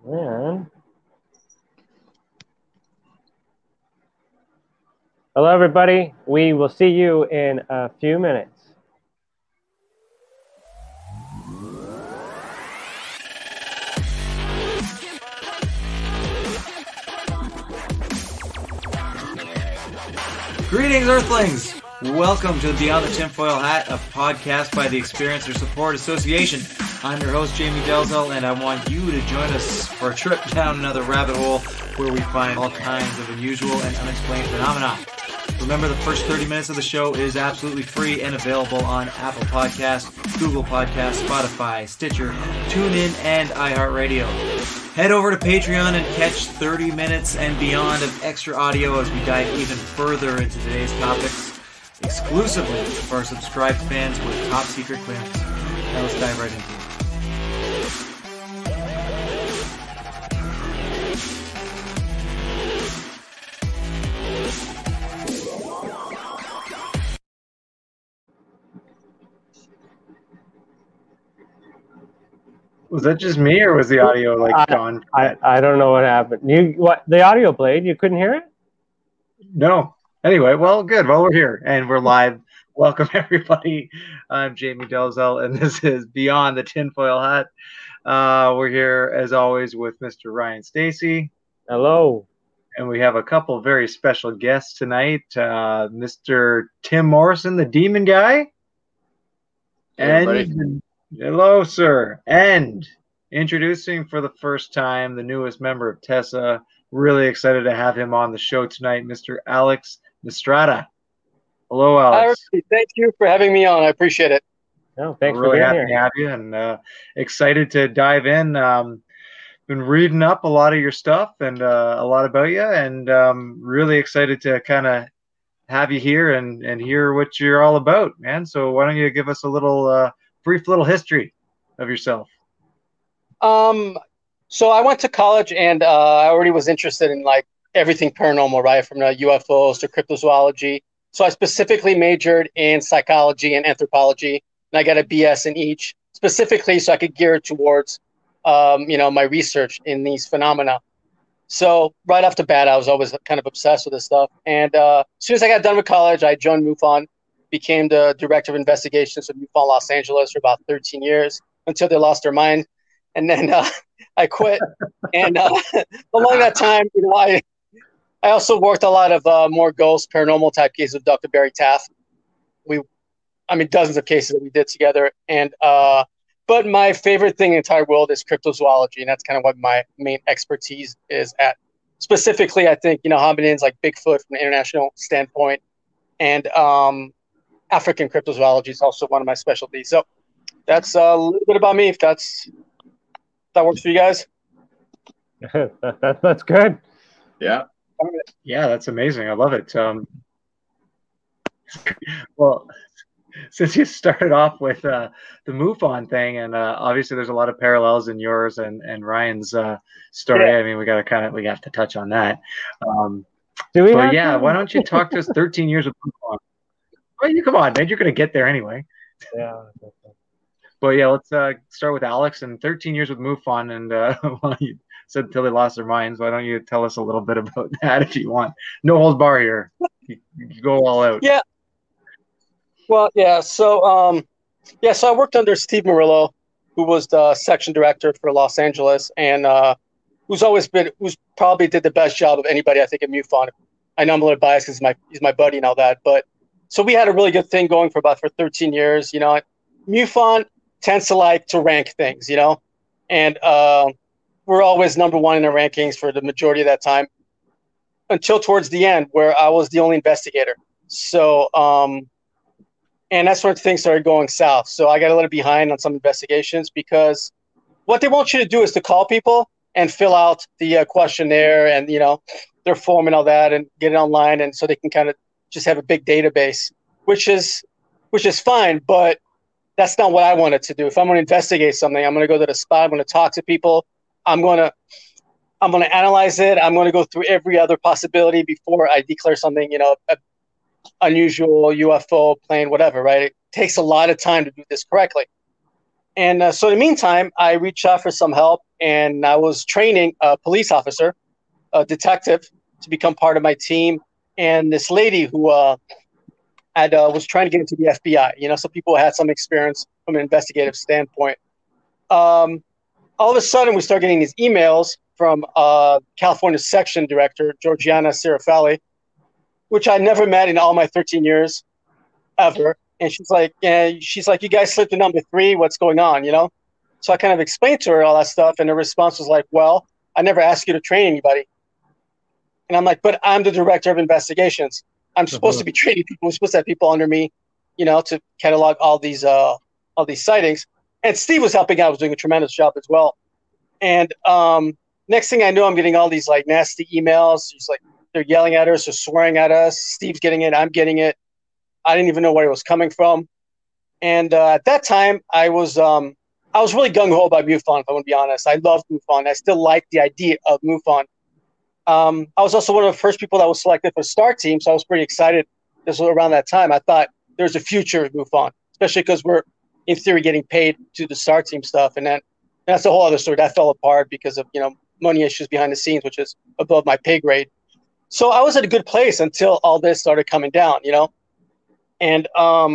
And hello, everybody. We will see you in a few minutes. Greetings, Earthlings! Welcome to Beyond the Tinfoil Hat, a podcast by the Experiencer Support Association. I'm your host, Jamie Delzell, and I want you to join us for a trip down another rabbit hole where we find all kinds of unusual and unexplained phenomena. Remember, the first 30 minutes of the show is absolutely free and available on Apple Podcasts, Google Podcasts, Spotify, Stitcher, TuneIn, and iHeartRadio. Head over to Patreon and catch 30 minutes and beyond of extra audio as we dive even further into today's topics, exclusively for our subscribed fans with top secret clearance. Now let's dive right into it. Was that just me, or was the audio gone? I don't know what happened. The audio played. You couldn't hear it? No. Anyway, well, good. Well, we're here and we're live. Welcome, everybody. I'm Jamie Delzell, and this is Beyond the Tinfoil Hat. We're here, as always, with Mr. Ryan Stacy. Hello. And we have a couple very special guests tonight. Mr. Tim Morrison, the Demon Guy. And hello, sir. And introducing for the first time the newest member of TESA. Really excited to have him on the show tonight, Mr. Alex Mistrata. Hello, Alex. Hi, thank you for having me on. I appreciate it. No, thanks We're really for being happy here. to have you, and excited to dive in. Been reading up a lot of your stuff and a lot about you, and really excited to kind of have you here and hear what you're all about, man. So why don't you give us a little brief little history of yourself? So I went to college, and I already was interested in like everything paranormal, right, from UFOs to cryptozoology. So I specifically majored in psychology and anthropology, and I got a BS in each, specifically so I could gear it towards, my research in these phenomena. So right off the bat, I was always kind of obsessed with this stuff. And as soon as I got done with college, I joined MUFON, became the director of investigations of MUFON Los Angeles for about 13 years until they lost their mind. And then I quit. And along that time, I also worked a lot of more ghost paranormal type cases with Dr. Barry Taft. Dozens of cases that we did together. And but my favorite thing in the entire world is cryptozoology, and that's kind of what my main expertise is at. Specifically, I think hominins like Bigfoot from an international standpoint, and African cryptozoology is also one of my specialties. So that's a little bit about me. If that works for you guys. That's good. Yeah, that's amazing. I love it. Well, since you started off with the MUFON thing, and obviously there's a lot of parallels in yours and Ryan's story. Yeah. I mean, we have to touch on that. Why Why don't you talk to us? 13 years of MUFON. Well, come on, man. You're going to get there anyway. Yeah. But yeah, let's start with Alex and 13 years with MUFON, and well, you said until they lost their minds. Why don't you tell us a little bit about that if you want? No holds bar here. You go all out. Yeah. Well, yeah. So I worked under Steve Murillo, who was the section director for Los Angeles, and who's probably did the best job of anybody, I think, at MUFON. I know I'm a little biased because he's my buddy and all that, but so we had a really good thing going for 13 years. MUFON tends to like to rank things, and we're always number one in the rankings for the majority of that time, until towards the end where I was the only investigator. So. And that's when things started going south. So I got a little behind on some investigations because what they want you to do is to call people and fill out the questionnaire and, their form and all that and get it online. And so they can kind of just have a big database, which is fine. But that's not what I wanted to do. If I'm going to investigate something, I'm going to go to the spot. I'm going to talk to people. I'm going to analyze it. I'm going to go through every other possibility before I declare something, unusual UFO plane, whatever, right? It takes a lot of time to do this correctly. And so in the meantime, I reached out for some help, and I was training a police officer, a detective, to become part of my team. And this lady who was trying to get into the FBI, so people had some experience from an investigative standpoint. All of a sudden, we start getting these emails from California section director, Georgiana Cirafali, which I never met in all my 13 years ever. And she's like, you guys slipped to number 3. What's going on? So I kind of explained to her all that stuff. And her response was like, well, I never asked you to train anybody. And I'm like, but I'm the director of investigations. I'm supposed to be training people. We're supposed to have people under me, to catalog all these sightings. And Steve was helping out, was doing a tremendous job as well. And next thing I know, I'm getting all these like nasty emails. He's like, they're yelling at us or swearing at us. Steve's getting it. I'm getting it. I didn't even know where it was coming from. And at that time, I was really gung-ho about MUFON, if I want to be honest. I loved MUFON. I still like the idea of MUFON. I was also one of the first people that was selected for STAR team, so I was pretty excited. This was around that time. I thought there's a future of MUFON, especially because we're, in theory, getting paid to do the STAR team stuff. And then that's a whole other story. That fell apart because of, money issues behind the scenes, which is above my pay grade. So I was at a good place until all this started coming down, And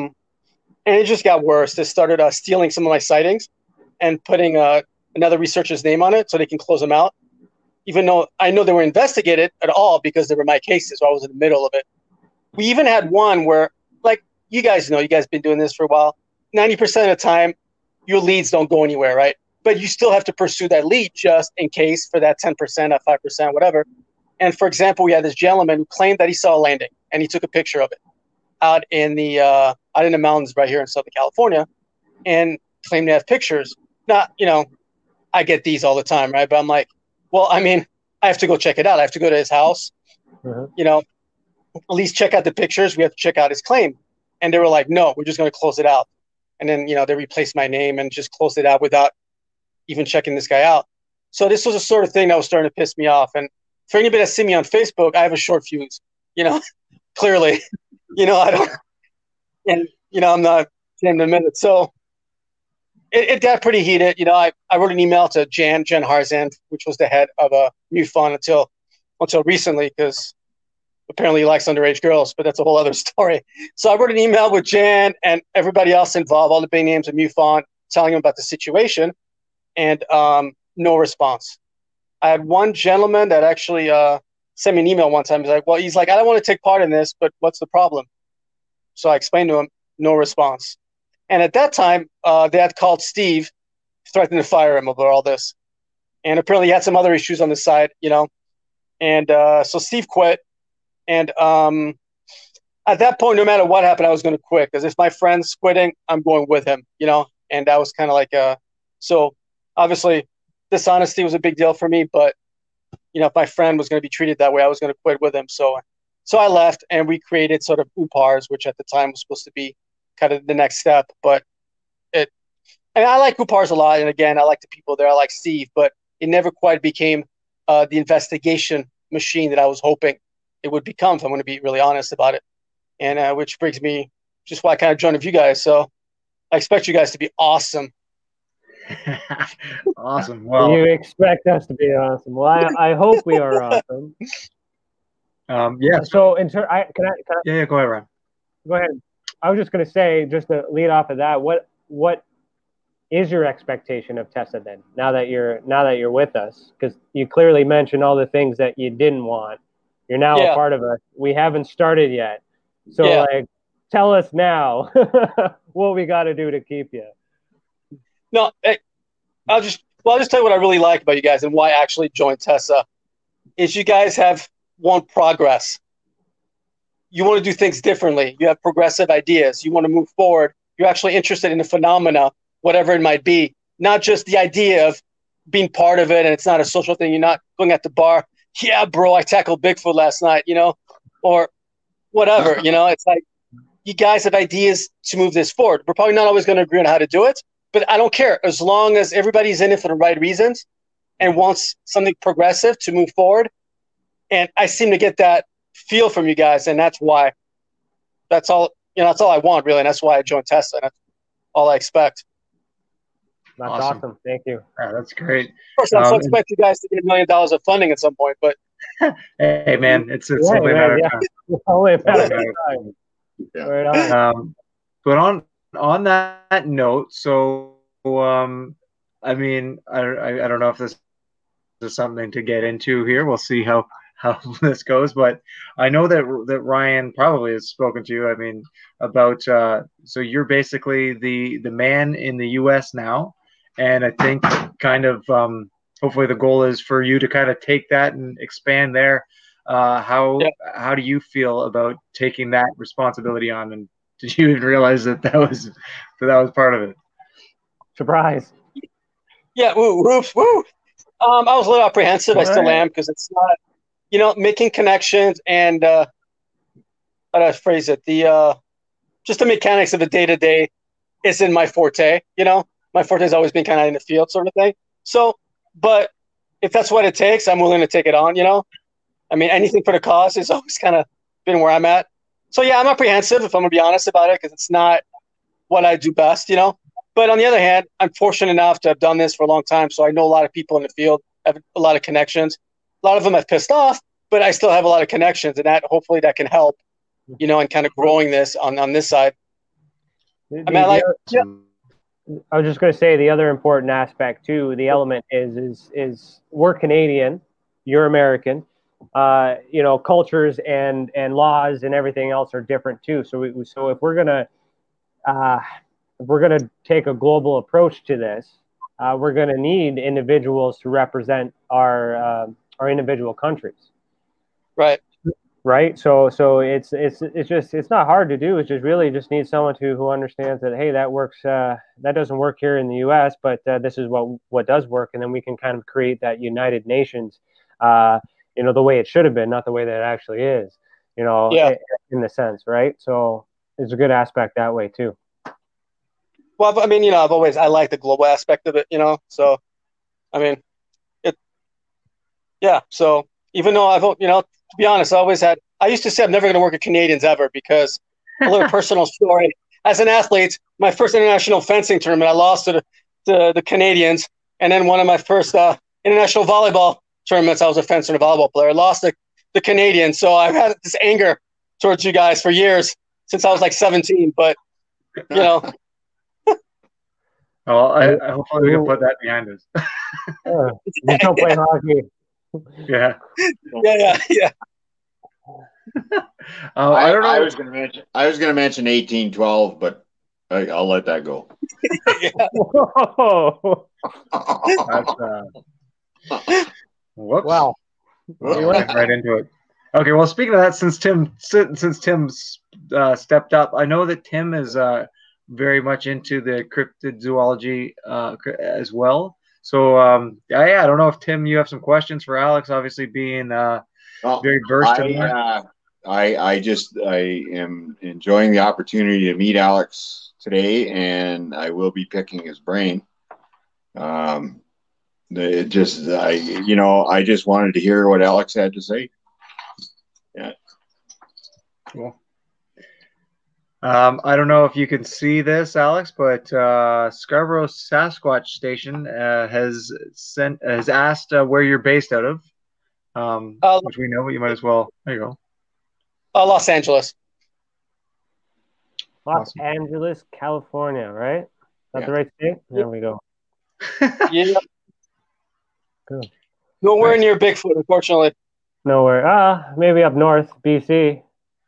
it just got worse. They started stealing some of my sightings and putting another researcher's name on it so they can close them out, even though I know they were investigated at all because they were my cases, so I was in the middle of it. We even had one where, like, you guys been doing this for a while. 90% of the time, your leads don't go anywhere, right? But you still have to pursue that lead just in case for that 10%, that 5%, whatever. And for example, we had this gentleman who claimed that he saw a landing and he took a picture of it out in the mountains right here in Southern California and claimed to have pictures. Not, I get these all the time, right? But I'm like, well, I mean, I have to go check it out. I have to go to his house, at least check out the pictures. We have to check out his claim. And they were like, no, we're just going to close it out. And then, they replaced my name and just closed it out without even checking this guy out. So this was the sort of thing that was starting to piss me off. And for anybody that see me on Facebook, I have a short fuse, clearly, I don't, and, I'm not in a minute. So it got pretty heated. I wrote an email to Jen Harzan, which was the head of MUFON until recently, because apparently he likes underage girls, but that's a whole other story. So I wrote an email with Jan and everybody else involved, all the big names of MUFON, telling them about the situation, and no response. I had one gentleman that actually sent me an email one time. He's like, I don't want to take part in this, but what's the problem? So I explained to him, no response. And at that time, they had called Steve, threatening to fire him over all this. And apparently he had some other issues on the side, And so Steve quit. And at that point, no matter what happened, I was going to quit. Because if my friend's quitting, I'm going with him, And that was kind of like, so obviously dishonesty was a big deal for me. But, if my friend was going to be treated that way, I was going to quit with him. So I left, and we created sort of UPARS, which at the time was supposed to be kind of the next step. But I like UPARS a lot. And again, I like the people there. I like Steve, but it never quite became the investigation machine that I was hoping it would become, if I'm going to be really honest about it. And which brings me just why I kind of joined with you guys. So I expect you guys to be awesome. Awesome. Well, you expect us to be awesome. Well, I hope we are awesome. Yeah. So can I? Yeah. Go ahead, Ryan. Go ahead. I was just going to say, just to lead off of that, what is your expectation of Tessa then? Now that you're with us, because you clearly mentioned all the things that you didn't want. You're now a part of us. We haven't started yet, so tell us now what we got to do to keep you. No, I'll just tell you what I really like about you guys and why I actually joined Tessa is you guys have progress. You want to do things differently. You have progressive ideas. You want to move forward. You're actually interested in the phenomena, whatever it might be, not just the idea of being part of it. And it's not a social thing. You're not going at the bar. Yeah, bro, I tackled Bigfoot last night, or whatever, it's like you guys have ideas to move this forward. We're probably not always going to agree on how to do it, but I don't care as long as everybody's in it for the right reasons and wants something progressive to move forward. And I seem to get that feel from you guys, and that's why. That's all. That's all I want, really, and that's why I joined Tessa. And that's all I expect. That's awesome. Thank you. Yeah, that's great. Of course, I expect you guys to get $1 million of funding at some point, but hey, man, it's only a matter of time. Only a matter of time. Yeah. Right on. But on that note, so I mean, I don't know if this is something to get into here. We'll see how this goes, but I know that Ryan probably has spoken to you. I mean, about so you're basically the man in the U.S. now, and I think kind of hopefully the goal is for you to kind of take that and expand there. How do you feel about taking that responsibility on? And did you even realize that was part of it? Surprise. Yeah. Woo. I was a little apprehensive. I still am, because it's not, making connections and how do I phrase it? Just the mechanics of the day-to-day isn't my forte. My forte has always been kind of in the field sort of thing. So, but if that's what it takes, I'm willing to take it on. I mean, anything for the cause has always kind of been where I'm at. So yeah, I'm apprehensive, if I'm gonna be honest about it, because it's not what I do best. But on the other hand, I'm fortunate enough to have done this for a long time, so I know a lot of people in the field, have a lot of connections. A lot of them have pissed off, but I still have a lot of connections, and that hopefully that can help, and kind of growing this on this side. I was just going to say the other important aspect too. The element is we're Canadian, you're American. Cultures and laws and everything else are different too. So if we're gonna take a global approach to this, we're gonna need individuals to represent our individual countries. Right. So it's not hard to do. It's just really just need someone who understands that, hey, that works. That doesn't work here in the U.S., but this is what does work, and then we can kind of create that United Nations. The way it should have been, not the way that it actually is. In the sense, right? So it's a good aspect that way too. Well, I mean, I like the global aspect of it. So I mean, So even though to be honest, I used to say I'm never going to work with Canadians ever, because a little personal story. As an athlete, my first international fencing tournament, I lost to the Canadians. And then one of my first international volleyball tournaments, I was a fencer and a volleyball player. I lost the Canadians. So I've had this anger towards you guys for years, since I was like 17. But, Well, I hopefully we can put that behind us. You don't play hockey. Yeah. Yeah. I don't know. I was going to mention 1812, but I'll let that go. That's, whoops. Wow. Right into it. Okay. Well, speaking of that, since Tim's stepped up, I know that Tim is very much into the cryptozoology as well. So I don't know if Tim, you have some questions for Alex. Obviously, being very versed in that. I am enjoying the opportunity to meet Alex today, and I will be picking his brain. I just wanted to hear what Alex had to say. Yeah. Cool. I don't know if you can see this, Alex, but Scarborough Sasquatch Station has asked where you're based out of, which we know, but you might as well. There you go. Los Angeles. Los Angeles, California, right? Is that the right state? There we go. Yeah. Good. Nowhere near Bigfoot, unfortunately. Nowhere. Maybe up north, BC.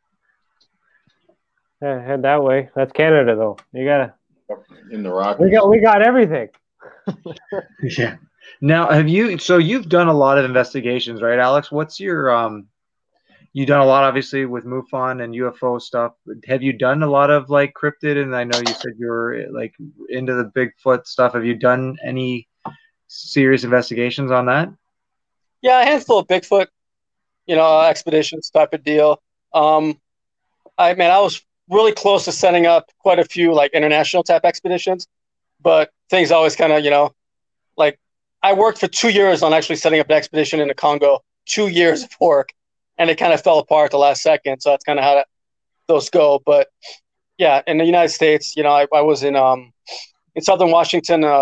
Head that way. That's Canada, though. You gotta. In the Rockies. We got everything. Yeah. Now, you've done a lot of investigations, right, Alex? What's your you've done a lot, obviously, with MUFON and UFO stuff. Have you done a lot of like cryptid? And I know you said you were like into the Bigfoot stuff. Have you done any serious investigations on that? Yeah, a handful of Bigfoot, expeditions type of deal. I was really close to setting up quite a few like international type expeditions, but things always kind of, like I worked for 2 years on actually setting up an expedition in the Congo, 2 years of work, and it kind of fell apart the last second. So that's kind of how those go. But yeah, in the United States, I was in Southern Washington,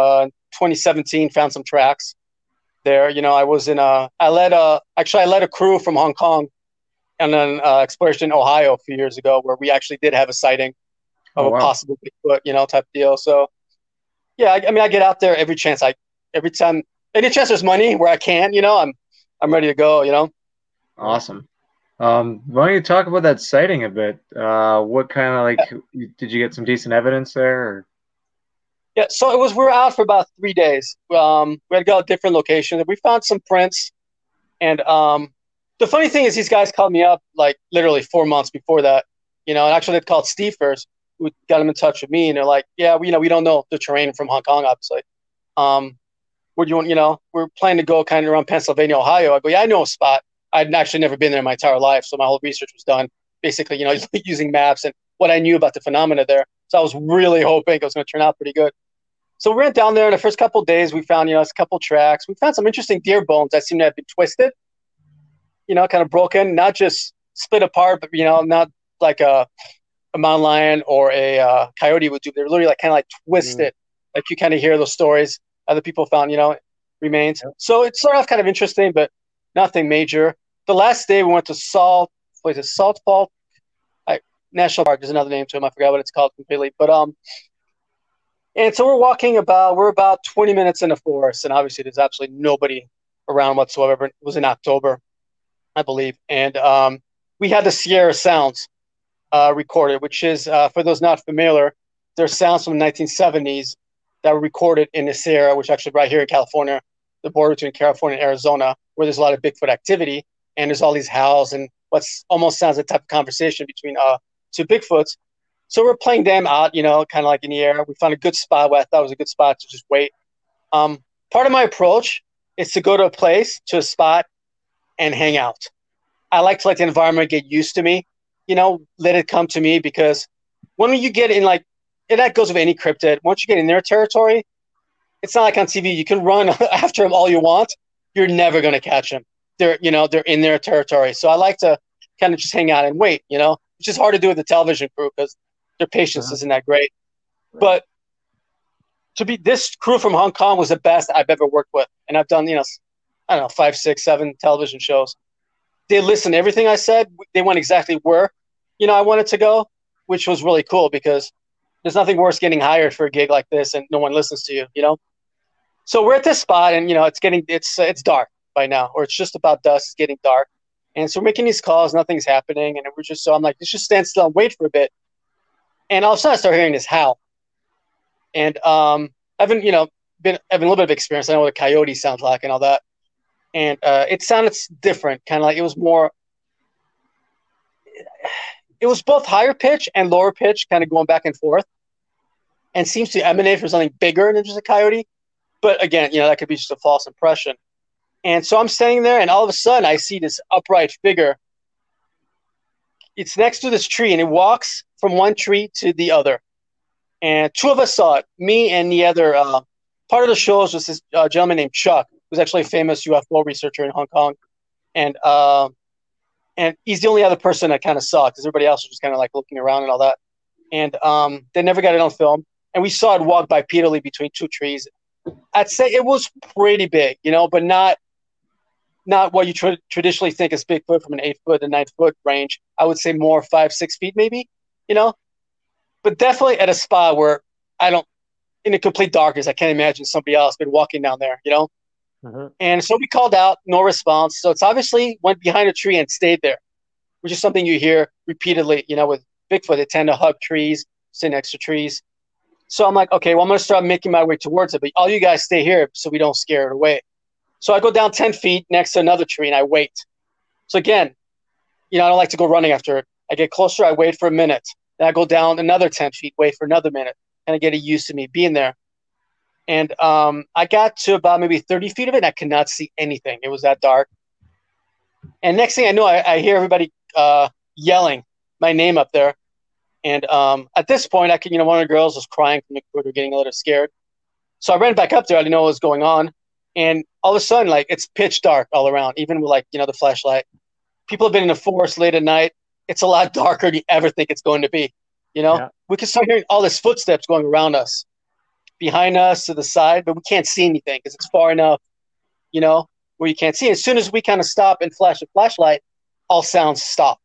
2017, found some tracks there. I was I led a crew from Hong Kong on an exploration in Ohio a few years ago where we actually did have a sighting of a possible Bigfoot, type deal. So yeah, I get out there every chance any chance there's money where I can, I'm ready to go, Awesome. Why don't you talk about that sighting a bit? What kind of did you get some decent evidence there? Or? Yeah, so we were out for about 3 days. We had to go to different locations. We found some prints, and the funny thing is these guys called me up like literally 4 months before that, and actually they called Steve first, who got them in touch with me, and they're like, yeah, we don't know the terrain from Hong Kong, obviously. Where do you want, we're planning to go kind of around Pennsylvania, Ohio. I go, yeah, I know a spot. I'd actually never been there in my entire life, so my whole research was done basically, using maps and what I knew about the phenomena there. So I was really hoping it was going to turn out pretty good. So we went down there in the first couple of days. We found, a couple tracks. We found some interesting deer bones that seemed to have been twisted, kind of broken, not just split apart, but, not like a mountain lion or a coyote would do. They're literally kind of twisted. Like you kind of hear those stories other people found, remains. Yep. So it started off kind of interesting, but nothing major. The last day we went to Salt Fault National Park. There's another name to it. I forgot what it's called completely. But and so we're about 20 minutes in the forest, and obviously there's absolutely nobody around whatsoever. It was in October, I believe. And we had the Sierra Sounds recorded, which is, for those not familiar, they're sounds from the 1970s that were recorded in the Sierra, which actually right here in California, the border between California and Arizona, where there's a lot of Bigfoot activity, and there's all these howls and what's almost sounds like a type of conversation between two Bigfoots. So we're playing them out, kind of like in the air. We found a good spot where I thought was a good spot to just wait. Part of my approach is to go to a spot and hang out. I like to let the environment get used to me, let it come to me, because when you get in and that goes with any cryptid, once you get in their territory, it's not like on TV. You can run after them all you want. You're never going to catch them. They're in their territory. So I like to kind of just hang out and wait, which is hard to do with the television crew because their patience isn't that great. But this crew from Hong Kong was the best I've ever worked with. And I've done, 5, 6, 7 television shows. They listened to everything I said. They went exactly where, I wanted to go, which was really cool because there's nothing worse getting hired for a gig like this and no one listens to you, So we're at this spot and, it's dark by now, or it's just about dusk. It's getting dark. And so we're making these calls. Nothing's happening. And so I'm like, let's just stand still and wait for a bit. And all of a sudden I start hearing this howl. And I've been, having a little bit of experience. I know what a coyote sounds like and all that. And it sounded different, kind of like it was both higher pitch and lower pitch, kind of going back and forth, and seems to emanate from something bigger than just a coyote. But again, that could be just a false impression. And so I'm standing there, and all of a sudden I see this upright figure. It's next to this tree, and it walks from one tree to the other. And 2 of us saw it, me and the other. Part of the show was this gentleman named Chuck, who's actually a famous UFO researcher in Hong Kong. And he's the only other person I kind of saw, because everybody else was just kind of looking around and all that. And they never got it on film. And we saw it walk bipedally between 2 trees. I'd say it was pretty big, but not what you traditionally think is Bigfoot from an 8-foot to 9-foot range. I would say more 5, 6 feet maybe, but definitely at a spot where in the complete darkness, I can't imagine somebody else been walking down there, Mm-hmm. And so we called out, no response. So it's obviously went behind a tree and stayed there, which is something you hear repeatedly, with Bigfoot. They tend to hug trees, sit next to trees. So I'm like, okay, well, I'm going to start making my way towards it, but all you guys stay here so we don't scare it away. So I go down 10 feet next to another tree and I wait. So again, I don't like to go running after it. I get closer, I wait for a minute. Then I go down another 10 feet, wait for another minute, and I get it used to me being there. And I got to about maybe 30 feet of it, and I could not see anything. It was that dark. And next thing I know, I hear everybody yelling my name up there. And at this point, one of the girls was crying from the crew, getting a little scared. So I ran back up there. I didn't know what was going on. And all of a sudden, it's pitch dark all around, even with the flashlight. People have been in the forest late at night. It's a lot darker than you ever think it's going to be. Yeah. We can start hearing all this footsteps going around us. behind us to the side, but we can't see anything because it's far enough, where you can't see. As soon as we kind of stop and flash a flashlight, all sounds stop.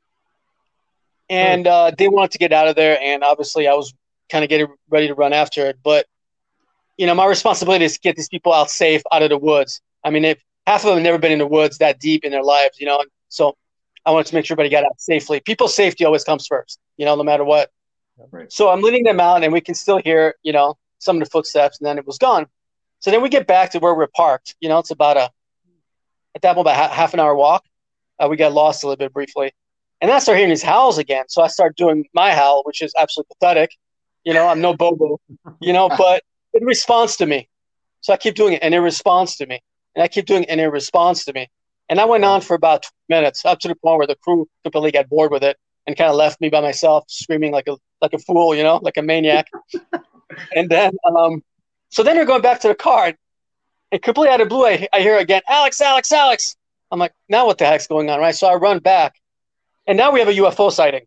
And they wanted to get out of there, and obviously I was kind of getting ready to run after it. But, my responsibility is to get these people out safe out of the woods. I mean, if half of them have never been in the woods that deep in their lives, so I wanted to make sure everybody got out safely. People's safety always comes first, no matter what. Right. So I'm leading them out, and we can still hear, some of the footsteps, and then it was gone. So then we get back to where we're parked. It's about at that moment, about half an hour walk. We got lost a little bit briefly. And then I started hearing these howls again. So I started doing my howl, which is absolutely pathetic. I'm no Bobo, but it responds to me. So I keep doing it, and it responds to me. And I keep doing it, and it responds to me. And I went on for about 20 minutes, up to the point where the crew completely got bored with it and kind of left me by myself, screaming like a fool, like a maniac. And then, so then we're going back to the car, and completely out of the blue, I hear again, Alex, Alex, Alex. I'm like, now what the heck's going on, right? So I run back, and now we have a UFO sighting.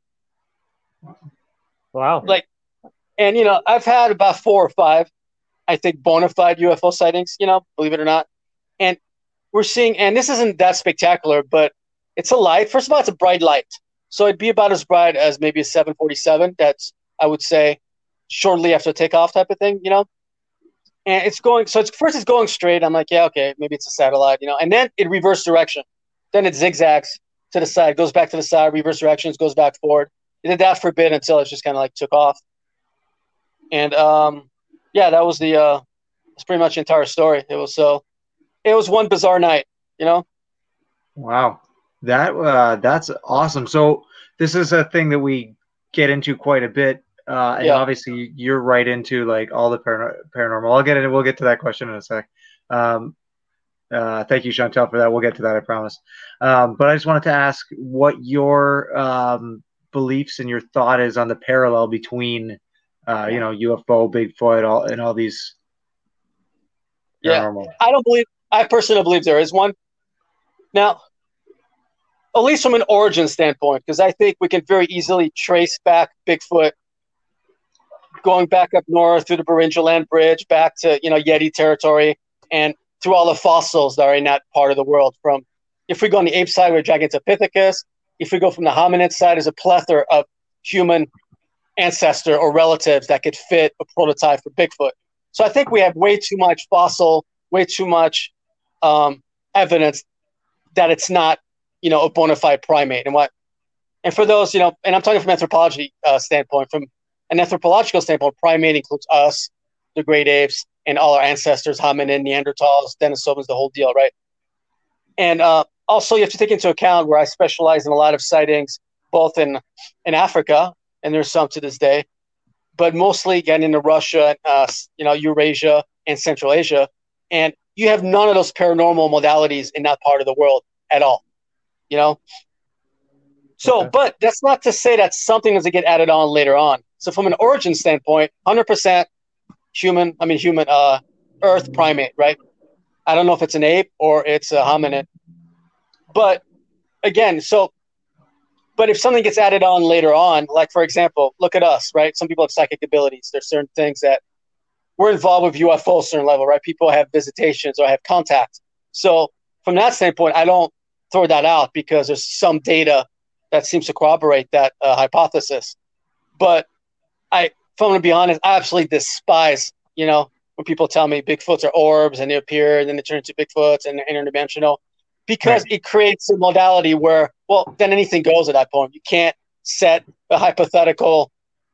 Wow. And, I've had about 4 or 5, I think, bona fide UFO sightings, believe it or not. And we're seeing, and this isn't that spectacular, but it's a light. First of all, it's a bright light. So it'd be about as bright as maybe a 747. That's, I would say, shortly after takeoff type of thing, And it's going, so it's going straight. I'm like, yeah, okay, maybe it's a satellite, And then it reverse direction. Then it zigzags to the side, goes back to the side, reverse directions, goes back forward. It did that for a bit until it just kind of took off. And that was that's pretty much the entire story. It was one bizarre night, Wow, that's awesome. So this is a thing that we get into quite a bit, and obviously you're right into all the paranormal. We'll get to that question in a sec. Thank you, Chantel, for that. We'll get to that, I promise. But I just wanted to ask what your beliefs and your thought is on the parallel between UFO, Bigfoot, and all these paranormal. I personally believe there is one. Now, at least from an origin standpoint, because I think we can very easily trace back Bigfoot going back up north through the Beringia Land Bridge, back to, Yeti territory, and through all the fossils that are in that part of the world. From, if we go on the ape side, we're Gigantopithecus. If we go from the hominid side, there's a plethora of human ancestor or relatives that could fit a prototype for Bigfoot. So I think we have way too much fossil, way too much evidence that it's not, a bona fide primate. And for those, and I'm talking from anthropology standpoint, from an anthropological standpoint, primate includes us, the great apes, and all our ancestors, hominid, Neanderthals, Denisovans, the whole deal, right? And also you have to take into account where I specialize in a lot of sightings, both in Africa, and there's some to this day, but mostly getting into Russia, Eurasia, and Central Asia. And you have none of those paranormal modalities in that part of the world at all, So, okay. But that's not to say that something doesn't get added on later on. So from an origin standpoint, 100% human, Earth primate, right? I don't know if it's an ape or it's a hominid. But again, but if something gets added on later on, like, for example, look at us, right? Some people have psychic abilities. There's certain things that we're involved with UFO, certain level, right? People have visitations or have contact. So from that standpoint, I don't throw that out because there's some data that seems to corroborate that hypothesis. But if I'm going to be honest, I absolutely despise, when people tell me Bigfoots are orbs and they appear and then they turn into Bigfoots and they're interdimensional. Because it creates a modality where, then anything goes at that point. You can't set a hypothetical,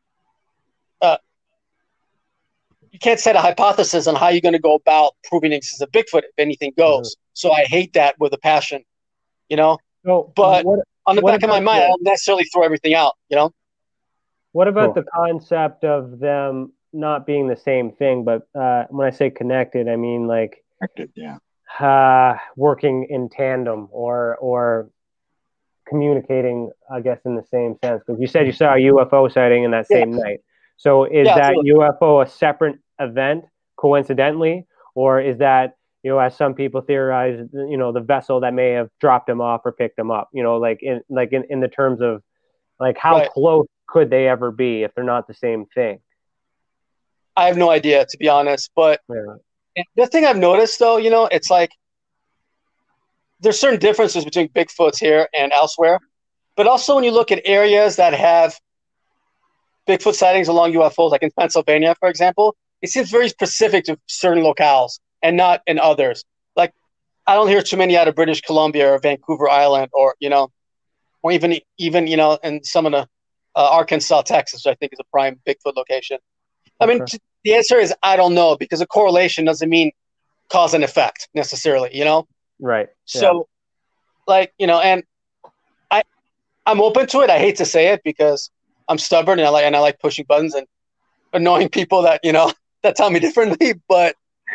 you can't set a hypothesis on how you're going to go about proving the existence of Bigfoot if anything goes. Mm-hmm. So I hate that with a passion, So, but on the back of my mind, I don't necessarily throw everything out, What about the concept of them not being the same thing? But when I say connected, I mean connected, yeah. Working in tandem or communicating, I guess, in the same sense. Because you said you saw a UFO sighting in that same night. So is that absolutely. UFO a separate event, coincidentally, or is that, as some people theorize, the vessel that may have dropped him off or picked him up? In the terms of how close could they ever be if they're not the same thing? I have no idea, to be honest. But the thing I've noticed, though, it's like there's certain differences between Bigfoots here and elsewhere. But also when you look at areas that have Bigfoot sightings along UFOs, like in Pennsylvania, for example, it seems very specific to certain locales and not in others. Like, I don't hear too many out of British Columbia or Vancouver Island or even in some of the Arkansas, Texas, which I think is a prime Bigfoot location. I mean, the answer is I don't know, because a correlation doesn't mean cause and effect necessarily, Right. So, and I'm open to it. I hate to say it because I'm stubborn and I like pushing buttons and annoying people that that tell me differently. But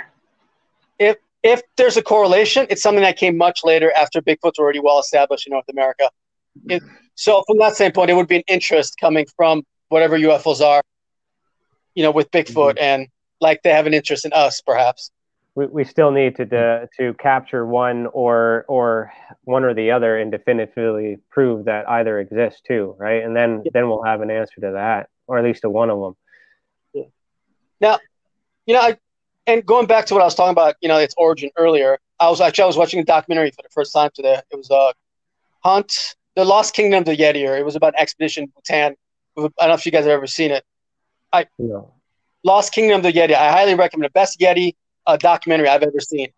if there's a correlation, it's something that came much later after Bigfoot's already well established in North America. So from that standpoint, it would be an interest coming from whatever UFOs are, with Bigfoot, and like they have an interest in us, perhaps. We still need to capture one or one or the other and definitively prove that either exists too, right? And then we'll have an answer to that, or at least to one of them. Yeah. Now, and going back to what I was talking about, its origin earlier, I was watching a documentary for the first time today. It was Hunt, The Lost Kingdom of the Yeti, or it was about Expedition Bhutan. I don't know if you guys have ever seen it. Lost Kingdom of the Yeti. I highly recommend it. Best Yeti documentary I've ever seen.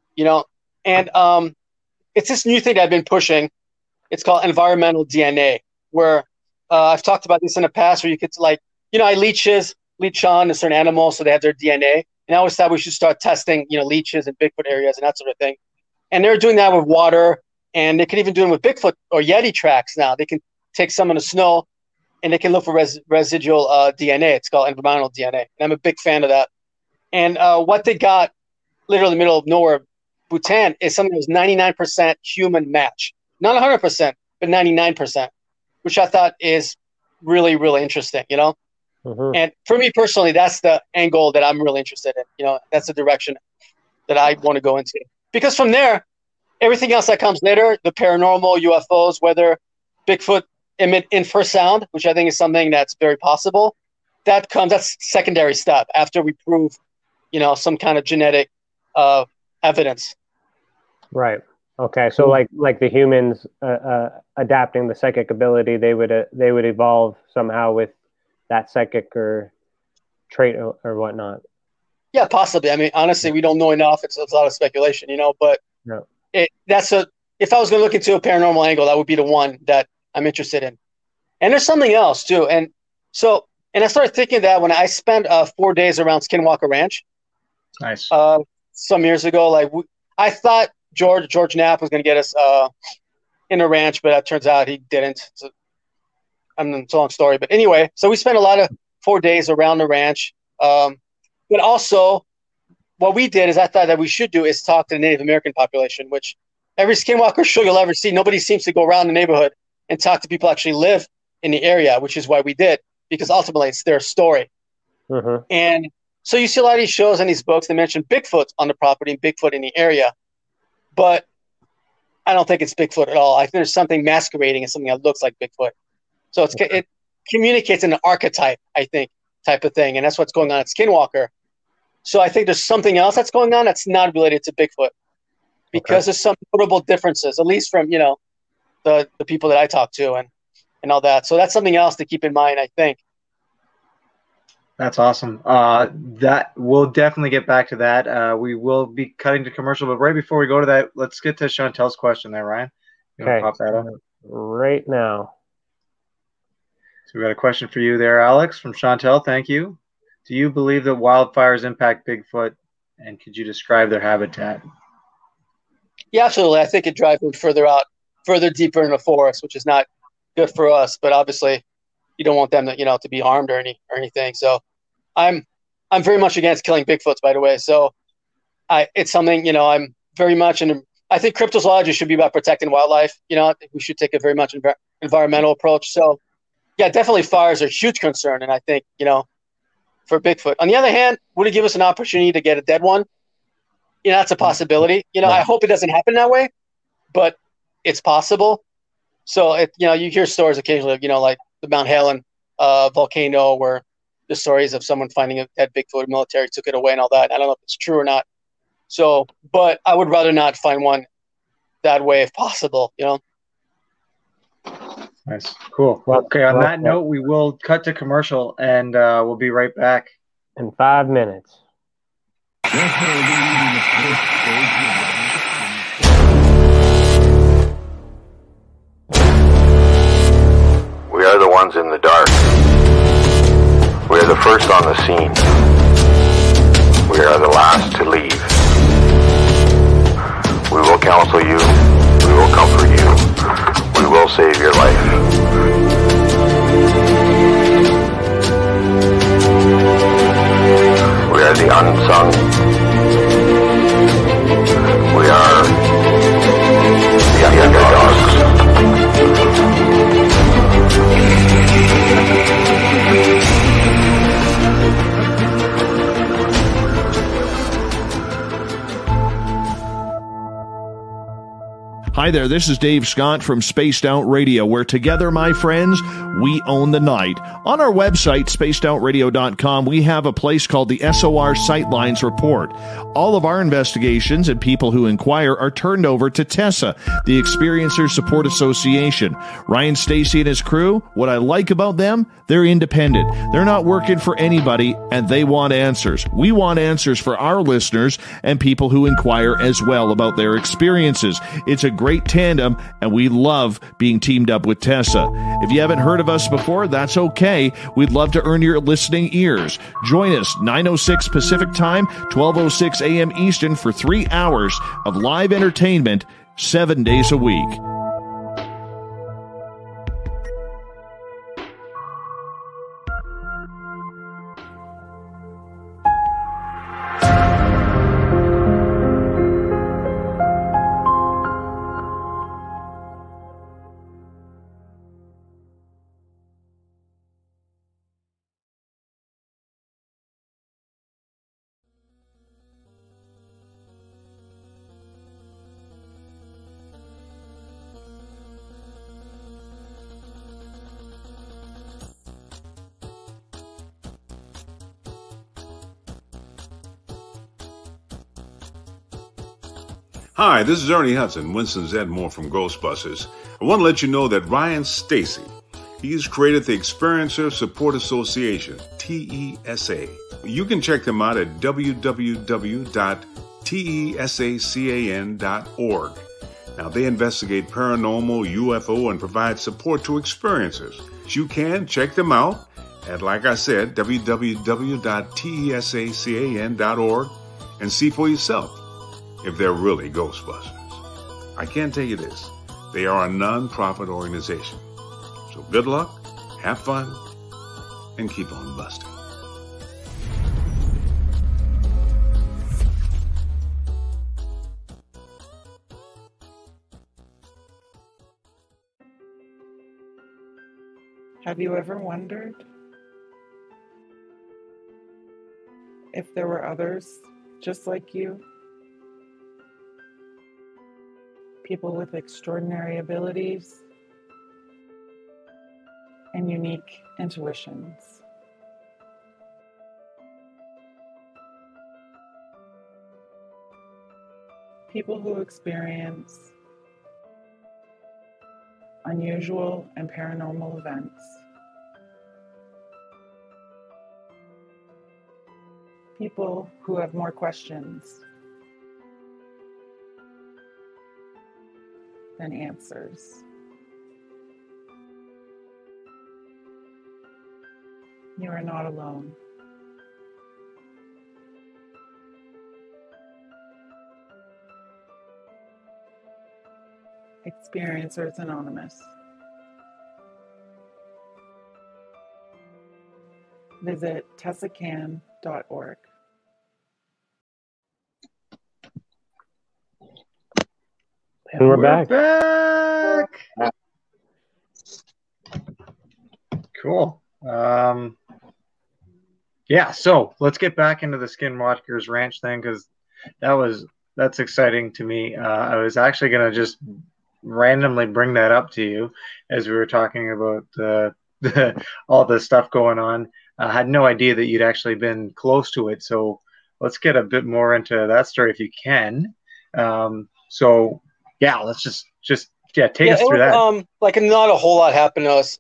And it's this new thing that I've been pushing. It's called environmental DNA, where I've talked about this in the past, where you could I leech on a certain animal so they have their DNA. And I always thought we should start testing, leeches in Bigfoot areas and that sort of thing. And they're doing that with water, and they can even do it with Bigfoot or Yeti tracks now. They can take some in the snow, and they can look for residual DNA. It's called environmental DNA. And I'm a big fan of that. And what they got, literally in the middle of nowhere, Bhutan, is something that was 99% human match. Not 100%, but 99%, which I thought is really, really interesting, And for me personally, that's the angle that I'm really interested in. That's the direction that I want to go into. Because from there, everything else that comes later, the paranormal, UFOs, whether Bigfoot emit infrasound, which I think is something that's very possible, that's secondary step after we prove, some kind of genetic evidence. Right. Okay. So like the humans adapting the psychic ability, they would evolve somehow with that psychic or trait or whatnot. Yeah, possibly. I mean, honestly, we don't know enough. It's a lot of speculation, but if I was going to look into a paranormal angle, that would be the one that I'm interested in. And there's something else too. And I started thinking that when I spent 4 days around Skinwalker Ranch. Nice. Some years ago, I thought George Knapp was going to get us in a ranch, but it turns out he didn't. It's a long story, but anyway, so we spent a lot of 4 days around the ranch. But also, what we did is I thought that we should do is talk to the Native American population, which every Skinwalker show you'll ever see, nobody seems to go around the neighborhood and talk to people who actually live in the area, which is why we did, because ultimately it's their story. And so you see a lot of these shows and these books, they mention Bigfoot on the property and Bigfoot in the area, but I don't think it's Bigfoot at all. I think there's something masquerading as something that looks like Bigfoot. So it communicates in an archetype, I think, type of thing. And that's what's going on at Skinwalker. So I think there's something else that's going on that's not related to Bigfoot, because there's some notable differences, at least from, the people that I talk to and all that. So that's something else to keep in mind, I think. That's awesome. That we'll definitely get back to that. We will be cutting to commercial, but right before we go to that, let's get to Chantel's question there, Ryan. You want to pop that up? Right now. So we got a question for you there, Alex, from Chantel. Thank you. Do you believe that wildfires impact Bigfoot, and could you describe their habitat? Yeah, absolutely. I think it drives them further deeper in the forest, which is not good for us. But obviously, you don't want them to be harmed or anything. So, I'm very much against killing Bigfoots, by the way. So, it's something I'm very much in. I think cryptozoology should be about protecting wildlife. I think we should take a very much environmental approach. So, yeah, definitely fires are a huge concern, and I think for Bigfoot. On the other hand, would it give us an opportunity to get a dead one? That's a possibility. I hope it doesn't happen that way, but it's possible. So, you hear stories occasionally of, like the Mount Helen volcano where the stories of someone finding a dead Bigfoot, military took it away and all that. I don't know if it's true or not. So, but I would rather not find one that way if possible, you know? Nice. Cool. Okay, on that note, we will cut to commercial, and we'll be right back. In 5 minutes. We are the ones in the dark. We are the first on the scene. We are the last to leave. We will counsel you. We will comfort you. We will save your life. We are the unsung. We are the underdogs. Hi there, this is Dave Scott from Spaced Out Radio, where together, my friends, we own the night. On our website, spacedoutradio.com, we have a place called the SOR Sightlines Report. All of our investigations and people who inquire are turned over to TESSA, the Experiencers Support Association. Ryan Stacy and his crew, what I like about them, they're independent. They're not working for anybody, and they want answers. We want answers for our listeners and people who inquire as well about their experiences. It's a great tandem, and we love being teamed up with TESSA. If you haven't heard of us before, that's okay. We'd love to earn your listening ears. Join us 9:06 Pacific Time, 12:06 a.m. Eastern for 3 hours of live entertainment 7 days a week. Hi, this is Ernie Hudson, Winston Zedmore from Ghostbusters. I want to let you know that Ryan Stacy, he's created the Experiencer Support Association, TESA. You can check them out at www.tesacan.org. Now, they investigate paranormal, UFO, and provide support to experiencers. You can check them out at, like I said, www.tesacan.org and see for yourself if they're really Ghostbusters. I can tell you this, they are a non-profit organization. So good luck, have fun, and keep on busting. Have you ever wondered if there were others just like you? People with extraordinary abilities and unique intuitions. People who experience unusual and paranormal events. People who have more questions than answers. You are not alone. Experiencers Anonymous. Visit tessacan.org. And we're back. Cool. Yeah, so let's get back into the Skinwalkers Ranch thing, because that's exciting to me. I was actually going to just randomly bring that up to you as we were talking about all the stuff going on. I had no idea that you'd actually been close to it. So let's get a bit more into that story if you can. So yeah, let's just take us through that. Like not a whole lot happened to us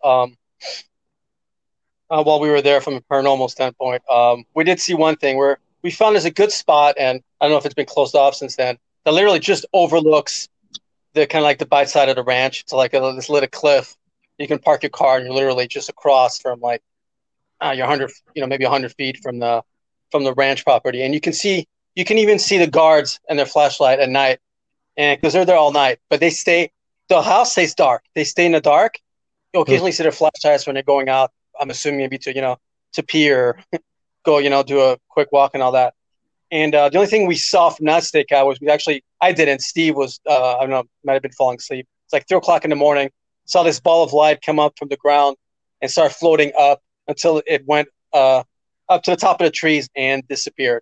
while we were there from a paranormal standpoint. We did see one thing where we found there's a good spot, and I don't know if it's been closed off since then, that literally just overlooks the kind of like the bite side of the ranch. It's like this little cliff. You can park your car, and you're literally just across from like you're 100, maybe 100 feet from the ranch property, and you can even see the guards and their flashlight at night, and because they're there all night. But the house stays dark. They stay in the dark. You'll occasionally see their flashlights when they're going out. I'm assuming maybe to pee or go, do a quick walk and all that. And the only thing we saw from that stakeout was I didn't. Steve was, I don't know, might have been falling asleep. It's like 3:00 in the morning. Saw this ball of light come up from the ground and start floating up until it went up to the top of the trees and disappeared.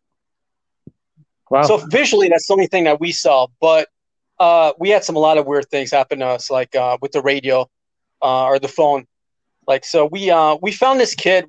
Wow. So visually, that's the only thing that we saw. But we had a lot of weird things happen to us, like with the radio or the phone. Like, so we found this kid.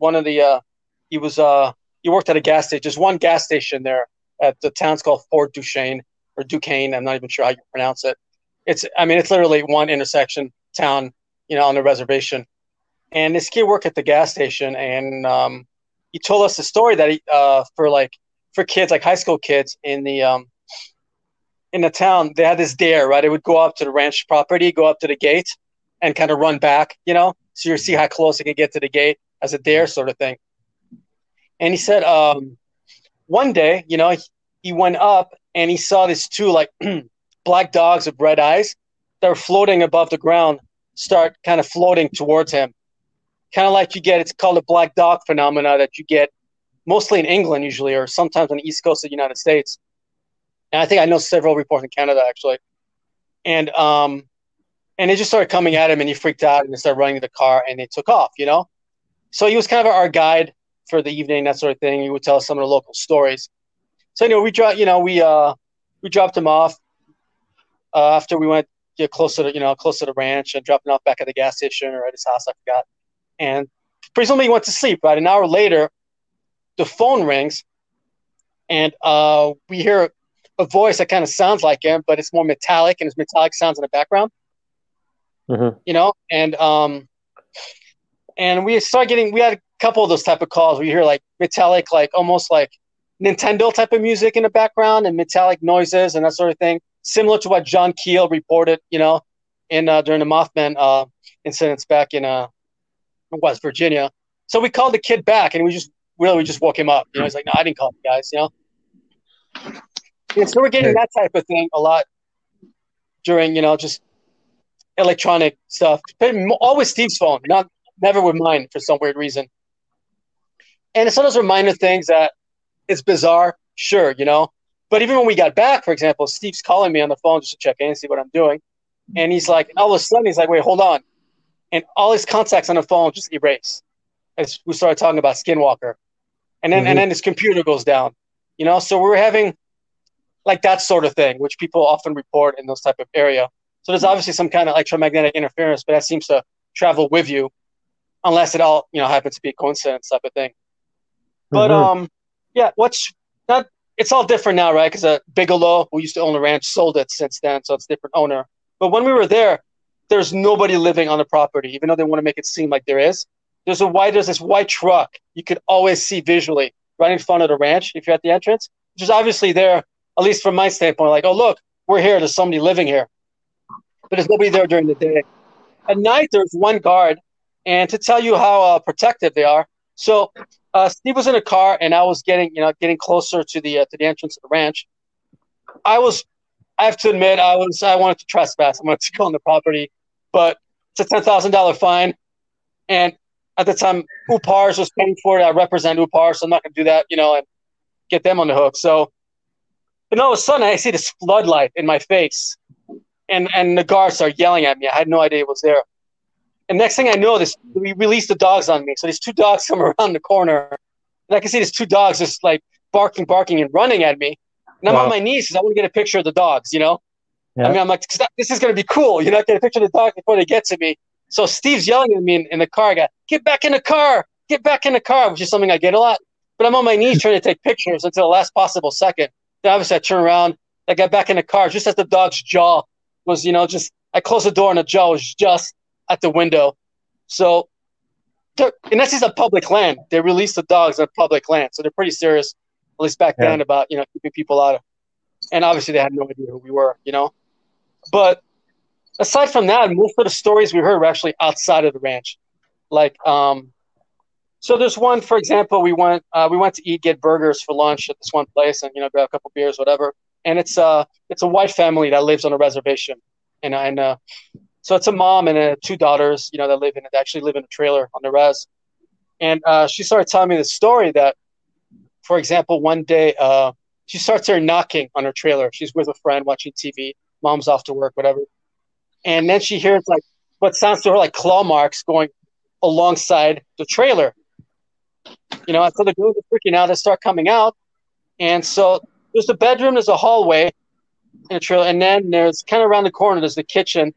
He worked at a gas station. Just one gas station there at the town's called Fort Duquesne or Duquesne. I'm not even sure how you pronounce it. It's literally one intersection town, on the reservation. And this kid worked at the gas station, and he told us the story that he for kids, like high school kids in the town, they had this dare, right? It would go up to the ranch property, go up to the gate, and kind of run back, so you see how close it can get to the gate as a dare sort of thing. And he said one day, he went up and he saw these two like black dogs with red eyes that were floating above the ground start kind of floating towards him. Kind of like it's called a black dog phenomena that you get mostly in England usually, or sometimes on the East Coast of the United States. And I think I know several reports in Canada actually. And they just started coming at him and he freaked out and they started running to the car and they took off, So he was kind of our guide for the evening, that sort of thing. He would tell us some of the local stories. So we dropped him off after we went close to the ranch and dropped him off back at the gas station or at his house, I forgot. And presumably he went to sleep. Right, an hour later, the phone rings, and we hear a voice that kind of sounds like him, but it's more metallic, and his metallic sounds in the background. Mm-hmm. And we had a couple of those type of calls where you hear like metallic, like almost like Nintendo type of music in the background and metallic noises and that sort of thing, similar to what John Keel reported, during the Mothman incidents back in West Virginia. So we called the kid back and we just woke him up. He's like, no, I didn't call you guys, And so we're getting that type of thing a lot during, just electronic stuff. But always Steve's phone, never with mine for some weird reason. And it's one of those minor things that it's bizarre, sure, But even when we got back, for example, Steve's calling me on the phone just to check in and see what I'm doing. And he's like, all of a sudden, he's like, wait, hold on. And all his contacts on the phone just erase. As we started talking about Skinwalker. And then his computer goes down. So we're having like that sort of thing, which people often report in those type of area. So there's obviously some kind of electromagnetic interference, but that seems to travel with you, unless it all happens to be a coincidence type of thing. But it's all different now, right? Because Bigelow, who used to own the ranch, sold it since then, so it's a different owner. But when we were there's nobody living on the property, even though they want to make it seem like there is. There's this white truck you could always see visually right in front of the ranch if you're at the entrance, which is obviously there, at least from my standpoint, like, oh, look, we're here. There's somebody living here. But there's nobody there during the day. At night, there's one guard. And to tell you how protective they are, so Steve was in a car, and I was getting closer to the entrance of the ranch. I have to admit, I wanted to trespass. I wanted to go on the property, but it's a $10,000 fine. And at the time, UPARS was paying for it. I represent UPARS, so I'm not going to do that, and get them on the hook. So, but all of a sudden, I see this floodlight in my face, and the guards start yelling at me. I had no idea it was there. And next thing I know, we released the dogs on me. So these two dogs come around the corner, and I can see these two dogs just like barking, and running at me. And I'm on my knees because I want to get a picture of the dogs, Yeah. I mean, I'm like, this is going to be cool, get a picture of the dog before they get to me. So Steve's yelling at me in the car. I go, get back in the car, get back in the car, which is something I get a lot. But I'm on my knees trying to take pictures until the last possible second. Then obviously I turn around, I got back in the car just as the dog's jaw was, I closed the door and the jaw was just at the window. So, and that's just a public land. They release the dogs on public land. So they're pretty serious, at least back then, about, keeping people out of. And obviously they had no idea who we were, But aside from that, most of the stories we heard were actually outside of the ranch. Like, so there's one, for example, we went to get burgers for lunch at this one place and, grab a couple beers, whatever. And it's a white family that lives on a reservation. And so it's a mom and two daughters, that actually live in a trailer on the res. And she started telling me the story that, for example, one day she starts there knocking on her trailer. She's with a friend watching TV. Mom's off to work, whatever. And then she hears like what sounds to her like claw marks going alongside the trailer. And so the girls are freaking out. They start coming out. And so there's the bedroom, there's a hallway in a trailer. And then there's kind of around the corner, there's the kitchen.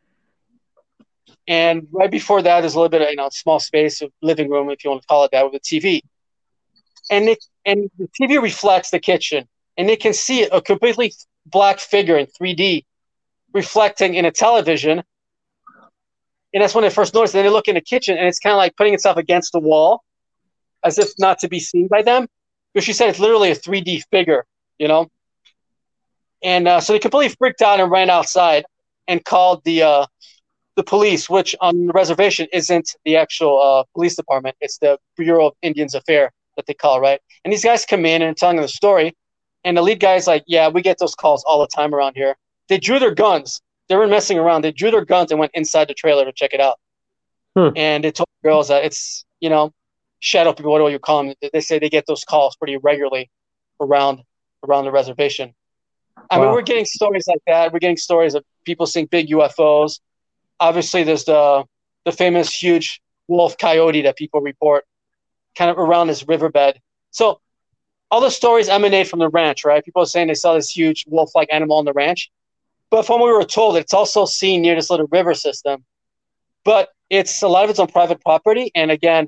And right before that, there's a little bit of, small space of living room, if you want to call it that, with a TV. And the TV reflects the kitchen. And they can see a completely black figure in 3D reflecting in a television. And that's when they first noticed. And then they look in the kitchen, and it's kind of like putting itself against the wall as if not to be seen by them. But she said it's literally a 3D figure, And so they completely freaked out and ran outside and called the police, which on the reservation isn't the actual police department. It's the Bureau of Indians Affairs that they call, right? And these guys come in and telling them the story. And the lead guy's like, yeah, we get those calls all the time around here. They drew their guns. They weren't messing around. They drew their guns and went inside the trailer to check it out. And they told the girls that it's, shadow people, what do you call them? They say they get those calls pretty regularly around the reservation. I mean, we're getting stories like that. We're getting stories of people seeing big UFOs. Obviously, there's the famous huge wolf coyote that people report kind of around this riverbed. So all the stories emanate from the ranch, right? People are saying they saw this huge wolf-like animal on the ranch. But from what we were told, it's also seen near this little river system. But a lot of it's on private property. And again,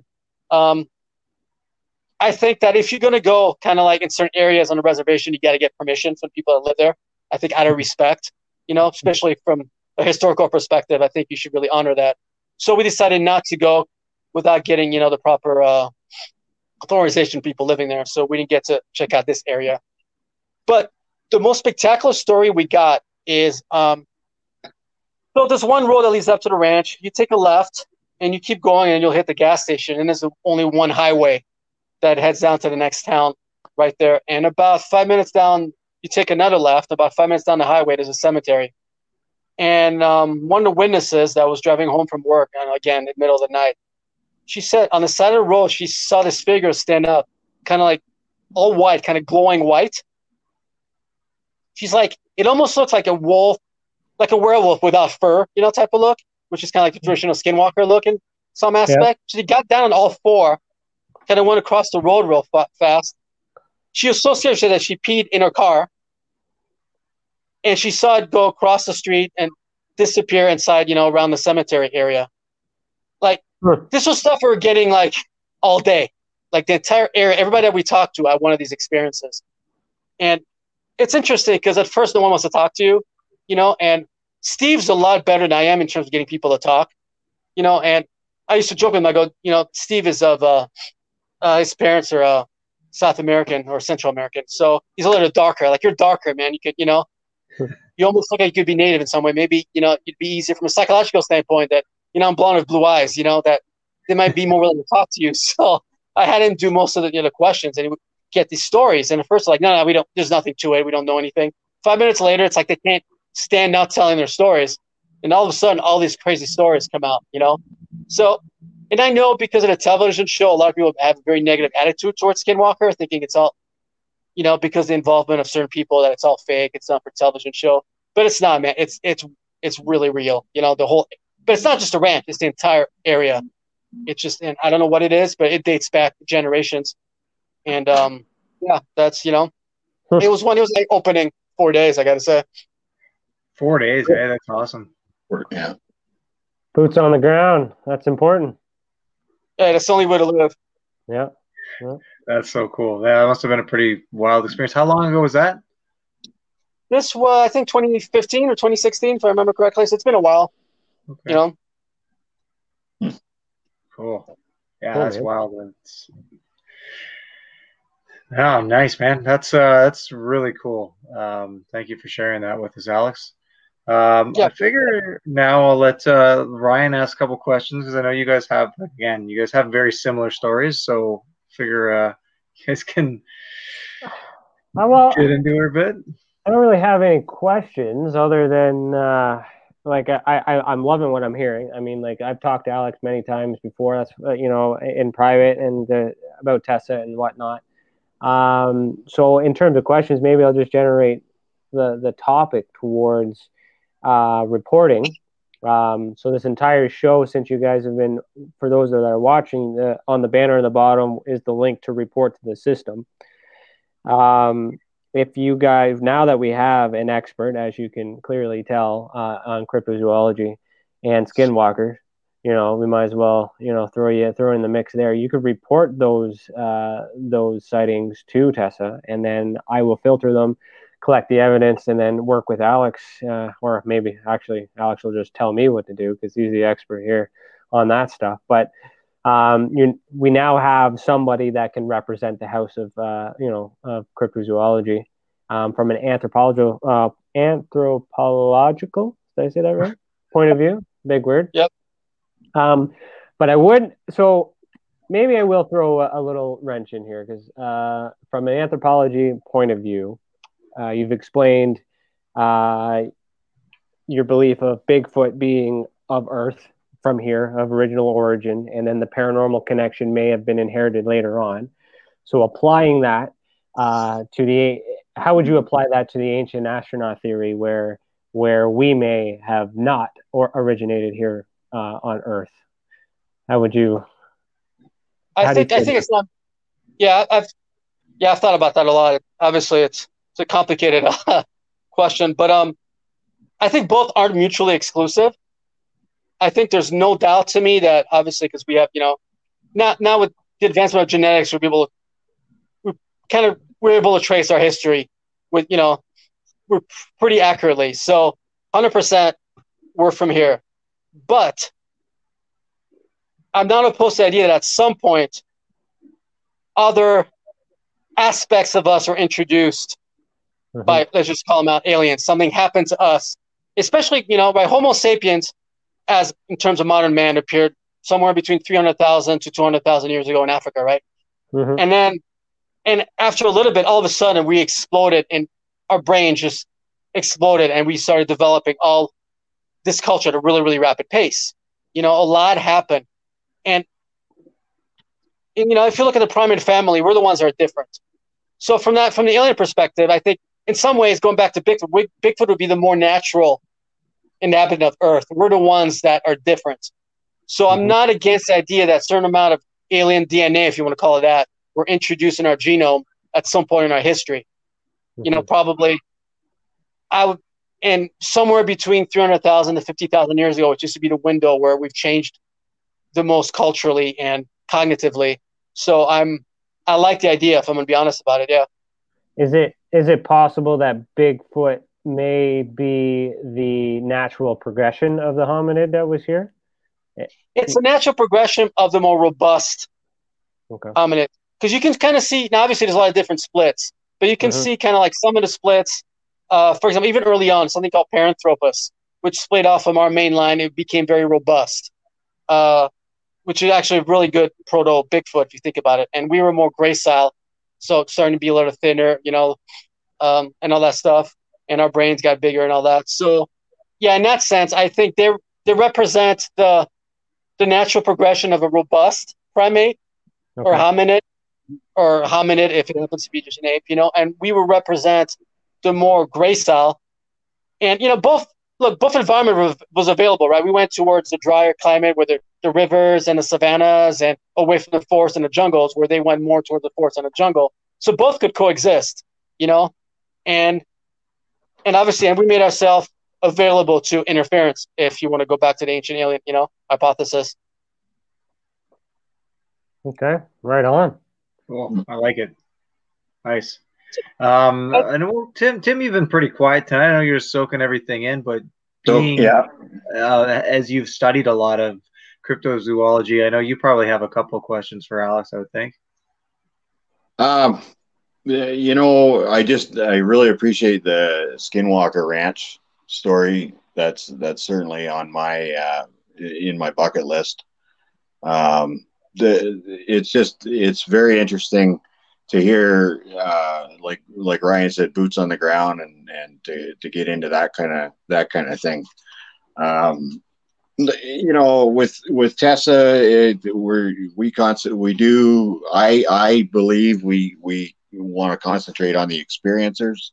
I think that if you're going to go kind of like in certain areas on the reservation, you got to get permission from people that live there. I think out of respect, especially from a historical perspective, I think you should really honor that. So we decided not to go without getting, the proper authorization people living there. So we didn't get to check out this area. But the most spectacular story we got is, so there's one road that leads up to the ranch. You take a left and you keep going and you'll hit the gas station. And there's only one highway that heads down to the next town right there. And about 5 minutes down, you take another left. About 5 minutes down the highway, there's a cemetery. And one of the witnesses that was driving home from work, and again, in the middle of the night, she said on the side of the road, she saw this figure stand up, kind of like all white, kind of glowing white. She's like, it almost looks like a wolf, like a werewolf without fur, type of look, which is kind of like the traditional skinwalker look in some aspect. Yeah. She got down on all four, kind of went across the road real fast. She was so scared that she peed in her car, and she saw it go across the street and disappear inside, around the cemetery area. Like, this was stuff we were getting, like, all day. Like, the entire area, everybody that we talked to had one of these experiences. And it's interesting because at first no one wants to talk to you, and Steve's a lot better than I am in terms of getting people to talk, and I used to joke with him, I go, Steve is of, his parents are South American or Central American, so he's a little darker. Like, you're darker, man. You could, you almost look like you could be native in some way. Maybe, it'd be easier from a psychological standpoint that, I'm blonde with blue eyes, that they might be more willing to talk to you. So I had him do most of the questions, and he would get these stories. And at first, like, no, we don't, there's nothing to it. We don't know anything. 5 minutes later, it's like they can't stand out telling their stories. And all of a sudden, all these crazy stories come out, So, and I know because of the television show, a lot of people have a very negative attitude towards Skinwalker, thinking it's all, because of the involvement of certain people, that it's all fake. It's not for television show. But it's not, man. It's really real. The whole, but it's not just a ranch. It's the entire area. It's just, and I don't know what it is, but it dates back generations. And yeah, that's, it was like opening 4 days, I got to say. 4 days, yeah, that's awesome. Yeah. Boots on the ground. That's important. Yeah, that's the only way to live. Yeah. Yeah. That's so cool. Yeah, that must have been a pretty wild experience. How long ago was that? This was, I think, 2015 or 2016, if I remember correctly. So it's been a while, Okay. you know. Cool. Yeah, Cool, that's man. wild. Oh, nice, man. That's really cool. Thank you for sharing that with us, Alex. Yeah. I figure now I'll let Ryan ask a couple questions because I know you guys have very similar stories. So figure you guys can Well, get into it a bit. I don't really have any questions other than like I'm loving what I'm hearing. I mean, like I've talked to Alex many times before. That's in private and about Tessa and whatnot. So in terms of questions, maybe I'll just generate the topic towards reporting. So this entire show, since you guys have been, for those that are watching, on the banner in the bottom is the link to report to the system. If you guys, now that we have an expert, as you can clearly tell, on cryptozoology and skinwalkers, we might as well, throw in the mix there. You could report those sightings to Tessa, and then I will filter them, collect the evidence, and then work with Alex, or maybe actually Alex will just tell me what to do because he's the expert here on that stuff. But we now have somebody that can represent the house of of cryptozoology from an anthropological did I say that right? Point of view. Big word. Yep. But I would, so maybe I will throw a little wrench in here because from an anthropology point of view, you've explained your belief of Bigfoot being of Earth from here, of original origin, and then the paranormal connection may have been inherited later on. So applying that how would you apply that to the ancient astronaut theory where we may have not or originated here on Earth? How would you? I think it's not. Yeah, I've thought about that a lot. Obviously, it's a complicated question, but I think both aren't mutually exclusive. I think there's no doubt to me that obviously because we have now with the advancement of genetics, we're able to trace our history with we're pretty accurately. So 100% we're from here, but I'm not opposed to the idea that at some point other aspects of us are introduced by, let's just call them out, aliens. Something happened to us, especially by Homo sapiens, as in terms of modern man, appeared somewhere between 300,000 to 200,000 years ago in Africa, right? And after a little bit, all of a sudden we exploded and our brain just exploded and we started developing all this culture at a really, really rapid pace. A lot happened. And if you look at the primate family, we're the ones that are different. So from the alien perspective, I think in some ways, going back to Bigfoot, Bigfoot would be the more natural inhabitant of Earth. We're the ones that are different. So I'm not against the idea that a certain amount of alien DNA, if you want to call it that, were introduced in our genome at some point in our history. Probably and somewhere between 300,000 to 50,000 years ago, which used to be the window where we've changed the most culturally and cognitively. So I like the idea, if I'm going to be honest about it. Yeah. Is it possible that Bigfoot may be the natural progression of the hominid that was here? It's a natural progression of the more robust hominid. Because you can kind of see, now obviously there's a lot of different splits, but you can see kind of like some of the splits. For example, even early on, something called Paranthropus, which split off from our main line, it became very robust, which is actually a really good proto-Bigfoot if you think about it. And we were more gracile, so it's starting to be a little thinner, and all that stuff. And our brains got bigger and all that. So, yeah, in that sense, I think they represent the natural progression of a robust primate or hominid if it happens to be just an ape, and we will represent the more gracile. And, both environment was available, right? We went towards the drier climate where the rivers and the savannas and away from the forest and the jungles where they went more towards the forest and the jungle. So both could coexist, and obviously, and we made ourselves available to interference if you want to go back to the ancient alien, hypothesis. Okay, right on. Cool. I like it. Nice. I know, Tim, you've been pretty quiet tonight. I know you're soaking everything in, but as you've studied a lot of cryptozoology, I know you probably have a couple of questions for Alex, I would think. I really appreciate the Skinwalker Ranch story. That's certainly on my in my bucket list. It's very interesting to hear, like Ryan said, boots on the ground, and to get into that kind of thing. With Tessa, I believe we want to concentrate on the experiencers,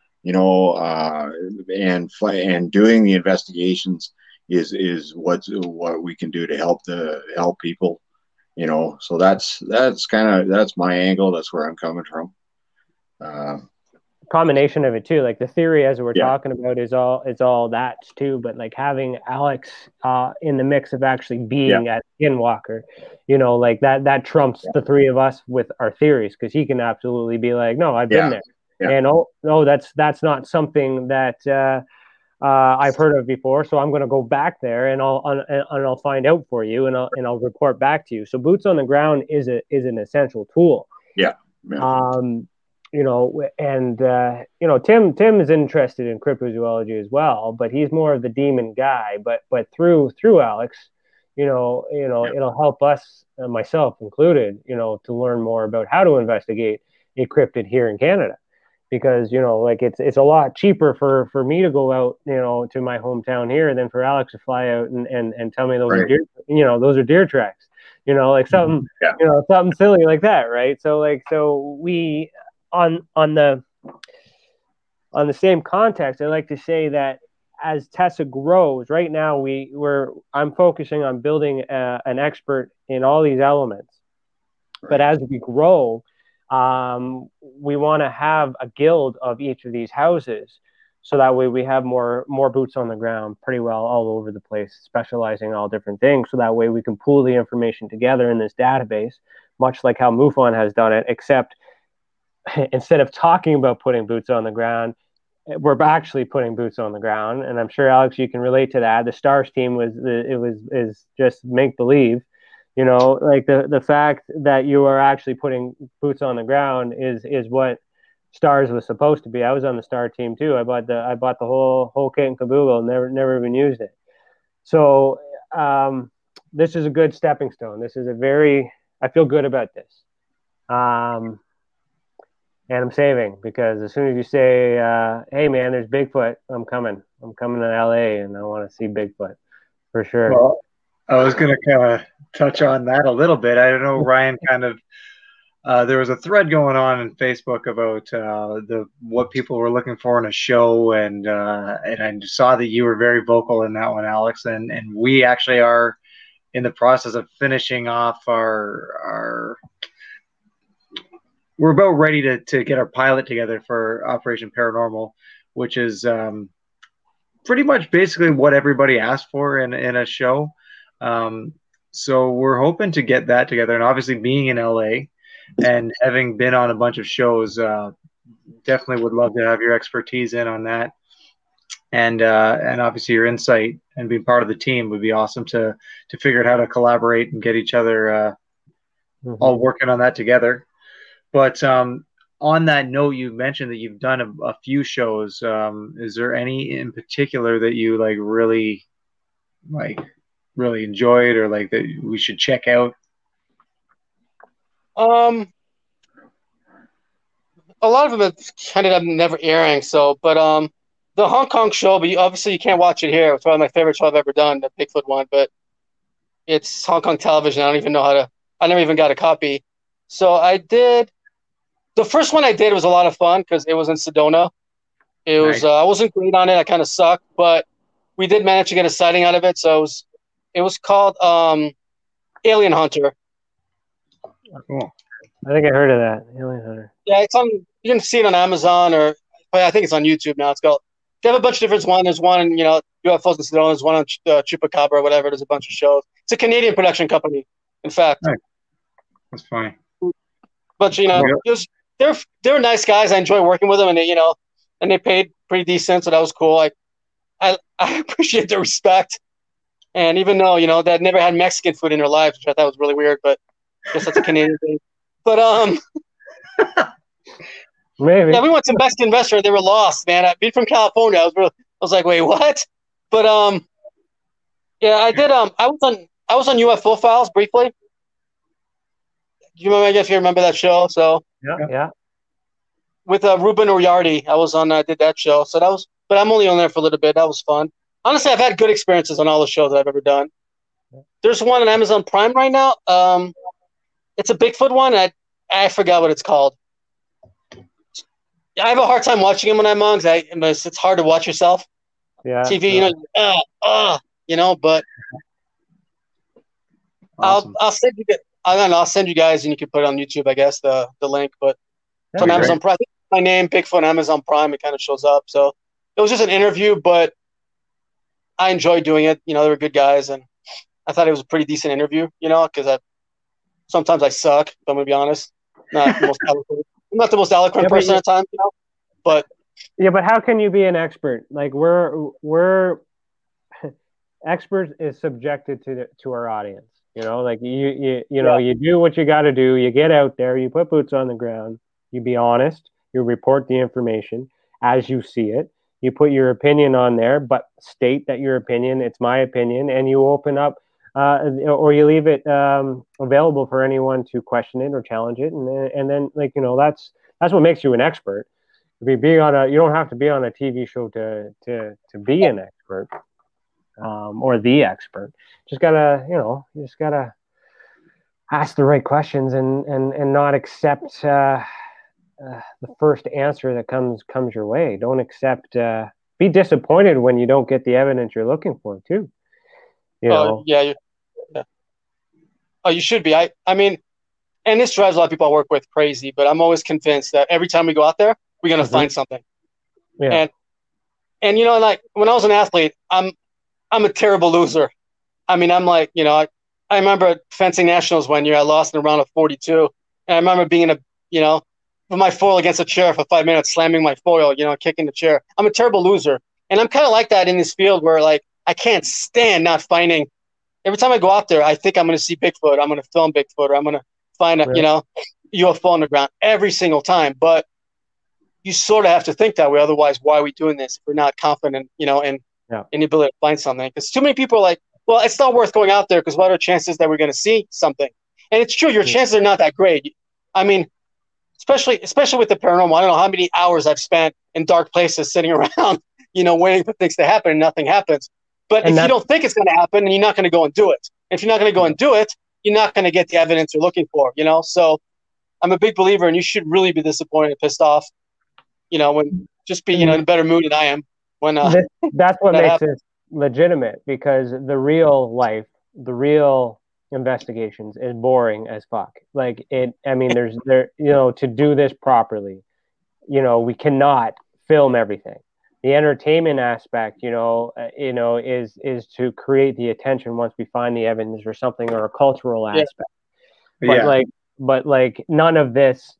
and doing the investigations is what we can do to help people, so that's my angle. That's where I'm coming from. Combination of it too, like the theory as we're talking about is all that too, but like having Alex in the mix of actually being at Skinwalker, like that trumps the three of us with our theories, because he can absolutely be like, no, I've been there, and that's not something that I've heard of before, so I'm going to go back there and I'll find out for you, and I'll report back to you. So boots on the ground is an essential tool. Tim is interested in cryptozoology as well, but he's more of the demon guy. But through Alex, it'll help us, myself included, to learn more about how to investigate a cryptid here in Canada, because it's a lot cheaper for me to go out, to my hometown here than for Alex to fly out and tell me those are deer, those are deer tracks, something something silly like that, right? So we on the same context, I like to say that as Tessa grows, right now I'm focusing on building an expert in all these elements, but as we grow, we want to have a guild of each of these houses, so that way we have more boots on the ground pretty well all over the place, specializing in all different things, so that way we can pool the information together in this database, much like how MUFON has done it, except instead of talking about putting boots on the ground, we're actually putting boots on the ground. And I'm sure, Alex, you can relate to that. The STARS team is just make believe, like the fact that you are actually putting boots on the ground is what STARS was supposed to be. I was on the STAR team too. I bought the whole kit and caboodle and never even used it. So this is a good stepping stone. I feel good about this. And I'm saving, because as soon as you say, hey man, there's Bigfoot, I'm coming to LA and I want to see Bigfoot for sure. Well, I was going to kind of touch on that a little bit. I don't know, Ryan, there was a thread going on in Facebook about what people were looking for in a show, and I saw that you were very vocal in that one, Alex, and we actually are in the process of finishing off we're about ready to get our pilot together for Operation Paranormal, which is pretty much basically what everybody asked for in a show. So we're hoping to get that together, and obviously being in LA and having been on a bunch of shows, definitely would love to have your expertise in on that, and obviously your insight and being part of the team would be awesome to figure out how to collaborate and get each other all working on that together. But on that note, you mentioned that you've done a few shows. Is there any in particular that you really enjoyed, or that we should check out? A lot of them have ended up never airing. But the Hong Kong show, but obviously you can't watch it here. It's one of my favorite shows I've ever done, the Bigfoot one. But it's Hong Kong television. I don't even know I never even got a copy. So I did. The first one I did was a lot of fun because it was in Sedona. It was I wasn't great on it. I kind of sucked, but we did manage to get a sighting out of it. So it was called Alien Hunter. Cool. I think I heard of that, Alien Hunter. Yeah, it's on. You can see it on Amazon, or I think it's on YouTube now. They have a bunch of different ones. There's one, UFOs in Sedona. There's one on Chupacabra or whatever. There's a bunch of shows. It's a Canadian production company, in fact. Right. That's funny. But they're nice guys. I enjoy working with them, and they paid pretty decent, so that was cool. I appreciate their respect. And even though they'd never had Mexican food in their lives, which I thought was really weird, but I guess that's a Canadian thing. But maybe. Yeah, we went to a Mexican restaurant. They were lost, man. Being from California, I was like, wait, what? But yeah, I did. I was on UFO Files briefly. Do you remember? I guess you remember that show. So Yeah. with Ruben Uriarty, I did that show. So that was, but I'm only on there for a little bit. That was fun. Honestly, I've had good experiences on all the shows that I've ever done. There's one on Amazon Prime right now. It's a Bigfoot one. I forgot what it's called. I have a hard time watching them when I'm on because it's hard to watch yourself. Yeah. TV, but Awesome. I'll send you. I don't know. I'll send you guys, and you can put it on YouTube, I guess, the link. But it's on Amazon Prime. My name, Bigfoot, Amazon Prime. It kind of shows up. So it was just an interview, but I enjoyed doing it. They were good guys, and I thought it was a pretty decent interview. Because sometimes I suck. If I'm gonna be honest. Not the most eloquent. I'm not the most eloquent person at times, but yeah, but how can you be an expert? Like we're experts is subjected to our audience. Like you do what you got to do. You get out there, you put boots on the ground, you be honest, you report the information as you see it. You put your opinion on there, but state that your opinion, it's my opinion, and you open up or you leave it available for anyone to question it or challenge it, and then that's what makes you an expert. You don't have to be on a TV show to be an expert or the expert. You just gotta ask the right questions and not accept the first answer that comes your way. Don't accept. Be disappointed when you don't get the evidence you're looking for too. Yeah. Oh, you should be. I mean, and this drives a lot of people I work with crazy, but I'm always convinced that every time we go out there, we're gonna find something. Yeah. And like when I was an athlete, I'm a terrible loser. I mean, I'm like, I remember fencing nationals one year. I lost in a round of 42, and I remember being with my foil against a chair for 5 minutes, slamming my foil, kicking the chair. I'm a terrible loser, and I'm kind of like that in this field where I can't stand not finding. Every time I go out there, I think I'm going to see Bigfoot. I'm going to film Bigfoot, or I'm going to find a UFO on the ground every single time. But you sort of have to think that way. Otherwise, why are we doing this if we're not confident, in the ability to find something? Because too many people are like, well, it's not worth going out there because what are the chances that we're going to see something? And it's true. Your chances are not that great. I mean, especially with the paranormal, I don't know how many hours I've spent in dark places sitting around, waiting for things to happen and nothing happens. But if you don't think it's going to happen, then you're not going to go and do it. If you're not going to go and do it, you're not going to get the evidence you're looking for, So I'm a big believer, and you should really be disappointed and pissed off, when just be, in a better mood than I am. When that's what makes it legitimate, because the real life, the real investigations is boring as fuck. To do this properly, we cannot film everything. The entertainment aspect, is to create the attention once we find the evidence or something, or a cultural aspect. But none of this.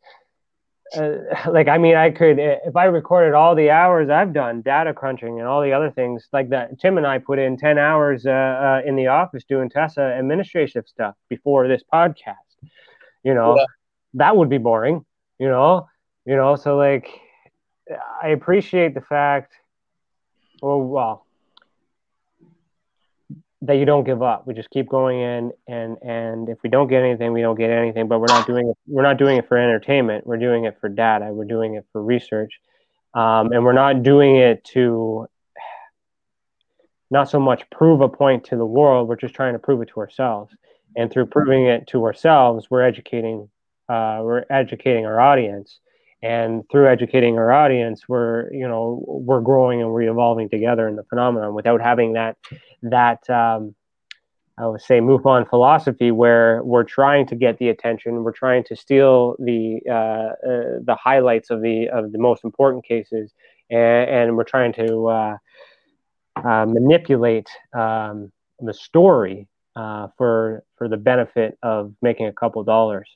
I could, if I recorded all the hours I've done data crunching and all the other things like that. Tim and I put in 10 hours in the office doing Tessa administrative stuff before this podcast. That would be boring. So I appreciate the fact, that you don't give up. We just keep going in, and if we don't get anything, we don't get anything. But we're not doing it for entertainment. We're doing it for data. We're doing it for research, and we're not doing it to not so much prove a point to the world. We're just trying to prove it to ourselves, and through proving it to ourselves, we're educating our audience. And through educating our audience, we're growing and we're evolving together in the phenomenon without having that I would say MUFON philosophy where we're trying to get the attention, we're trying to steal the highlights of the most important cases, and we're trying to manipulate the story for the benefit of making a couple dollars.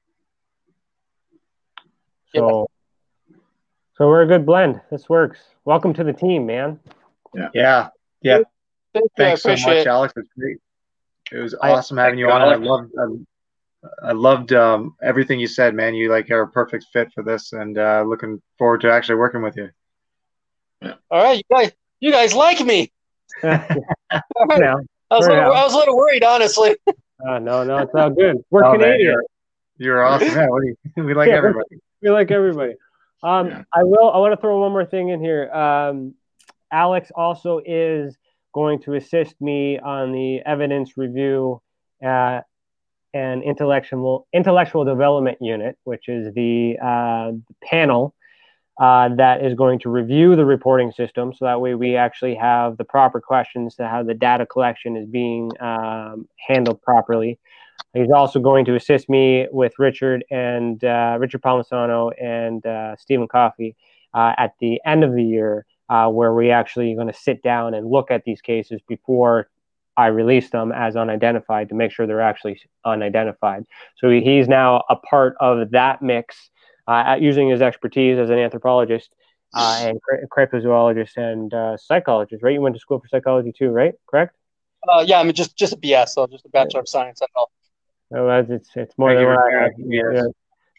So we're a good blend. This works. Welcome to the team, man. Yeah. Thanks so much, Alex. It's great. It was awesome having you on. I loved everything you said, man. You are a perfect fit for this, and looking forward to actually working with you. Yeah. All right, you guys like me. I was a little worried, honestly. No, it's all good. We're Canadian. Man, you're awesome. Yeah, we like everybody. We like everybody. I want to throw one more thing in here. Alex also is going to assist me on the evidence review and intellectual development unit, which is the panel that is going to review the reporting system, so that way we actually have the proper questions to how the data collection is being handled properly. He's also going to assist me with Richard Palmisano and Stephen Coffey at the end of the year, where we actually are going to sit down and look at these cases before I release them as unidentified to make sure they're actually unidentified. So he's now a part of that mix, using his expertise as an anthropologist and cryptozoologist and psychologist, right? You went to school for psychology too, right? Correct? Yeah, I mean, just a BS, so just a Bachelor of Science. I know. Oh, it's more than what I have.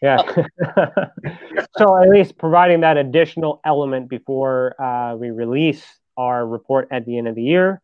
Yeah. So at least providing that additional element before we release our report at the end of the year,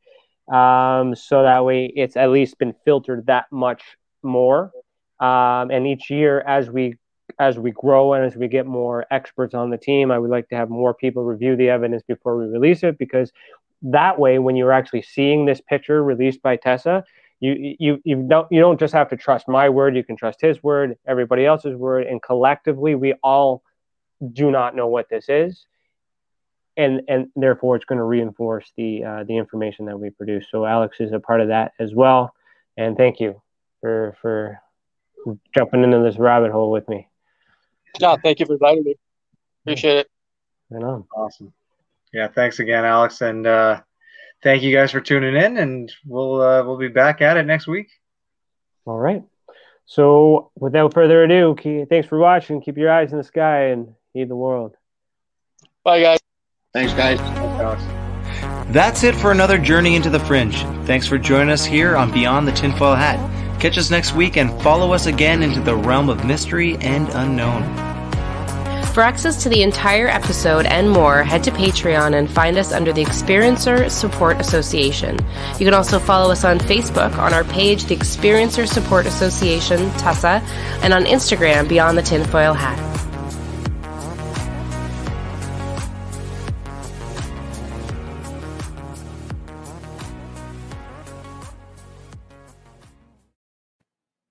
so that way it's at least been filtered that much more. And each year, as we grow and as we get more experts on the team, I would like to have more people review the evidence before we release it, because that way, when you're actually seeing this picture released by Tessa, you don't just have to trust my word. You can trust his word, everybody else's word, and collectively, we all do not know what this is, and therefore it's going to reinforce the information that we produce. So Alex is a part of that as well, and thank you for jumping into this rabbit hole with me. No, thank you for inviting me. Appreciate it. I know. Awesome. Yeah, thanks again, Alex, and thank you guys for tuning in, and we'll be back at it next week. All right. So without further ado, thanks for watching. Keep your eyes in the sky and heed the world. Bye, guys. Thanks, guys. Thanks, Alex. That's it for another journey into the fringe. Thanks for joining us here on Beyond the Tinfoil Hat. Catch us next week and follow us again into the realm of mystery and unknown. For access to the entire episode and more, head to Patreon and find us under the Experiencer Support Association. You can also follow us on Facebook on our page, the Experiencer Support Association, TUSA, and on Instagram, Beyond the Tinfoil Hat.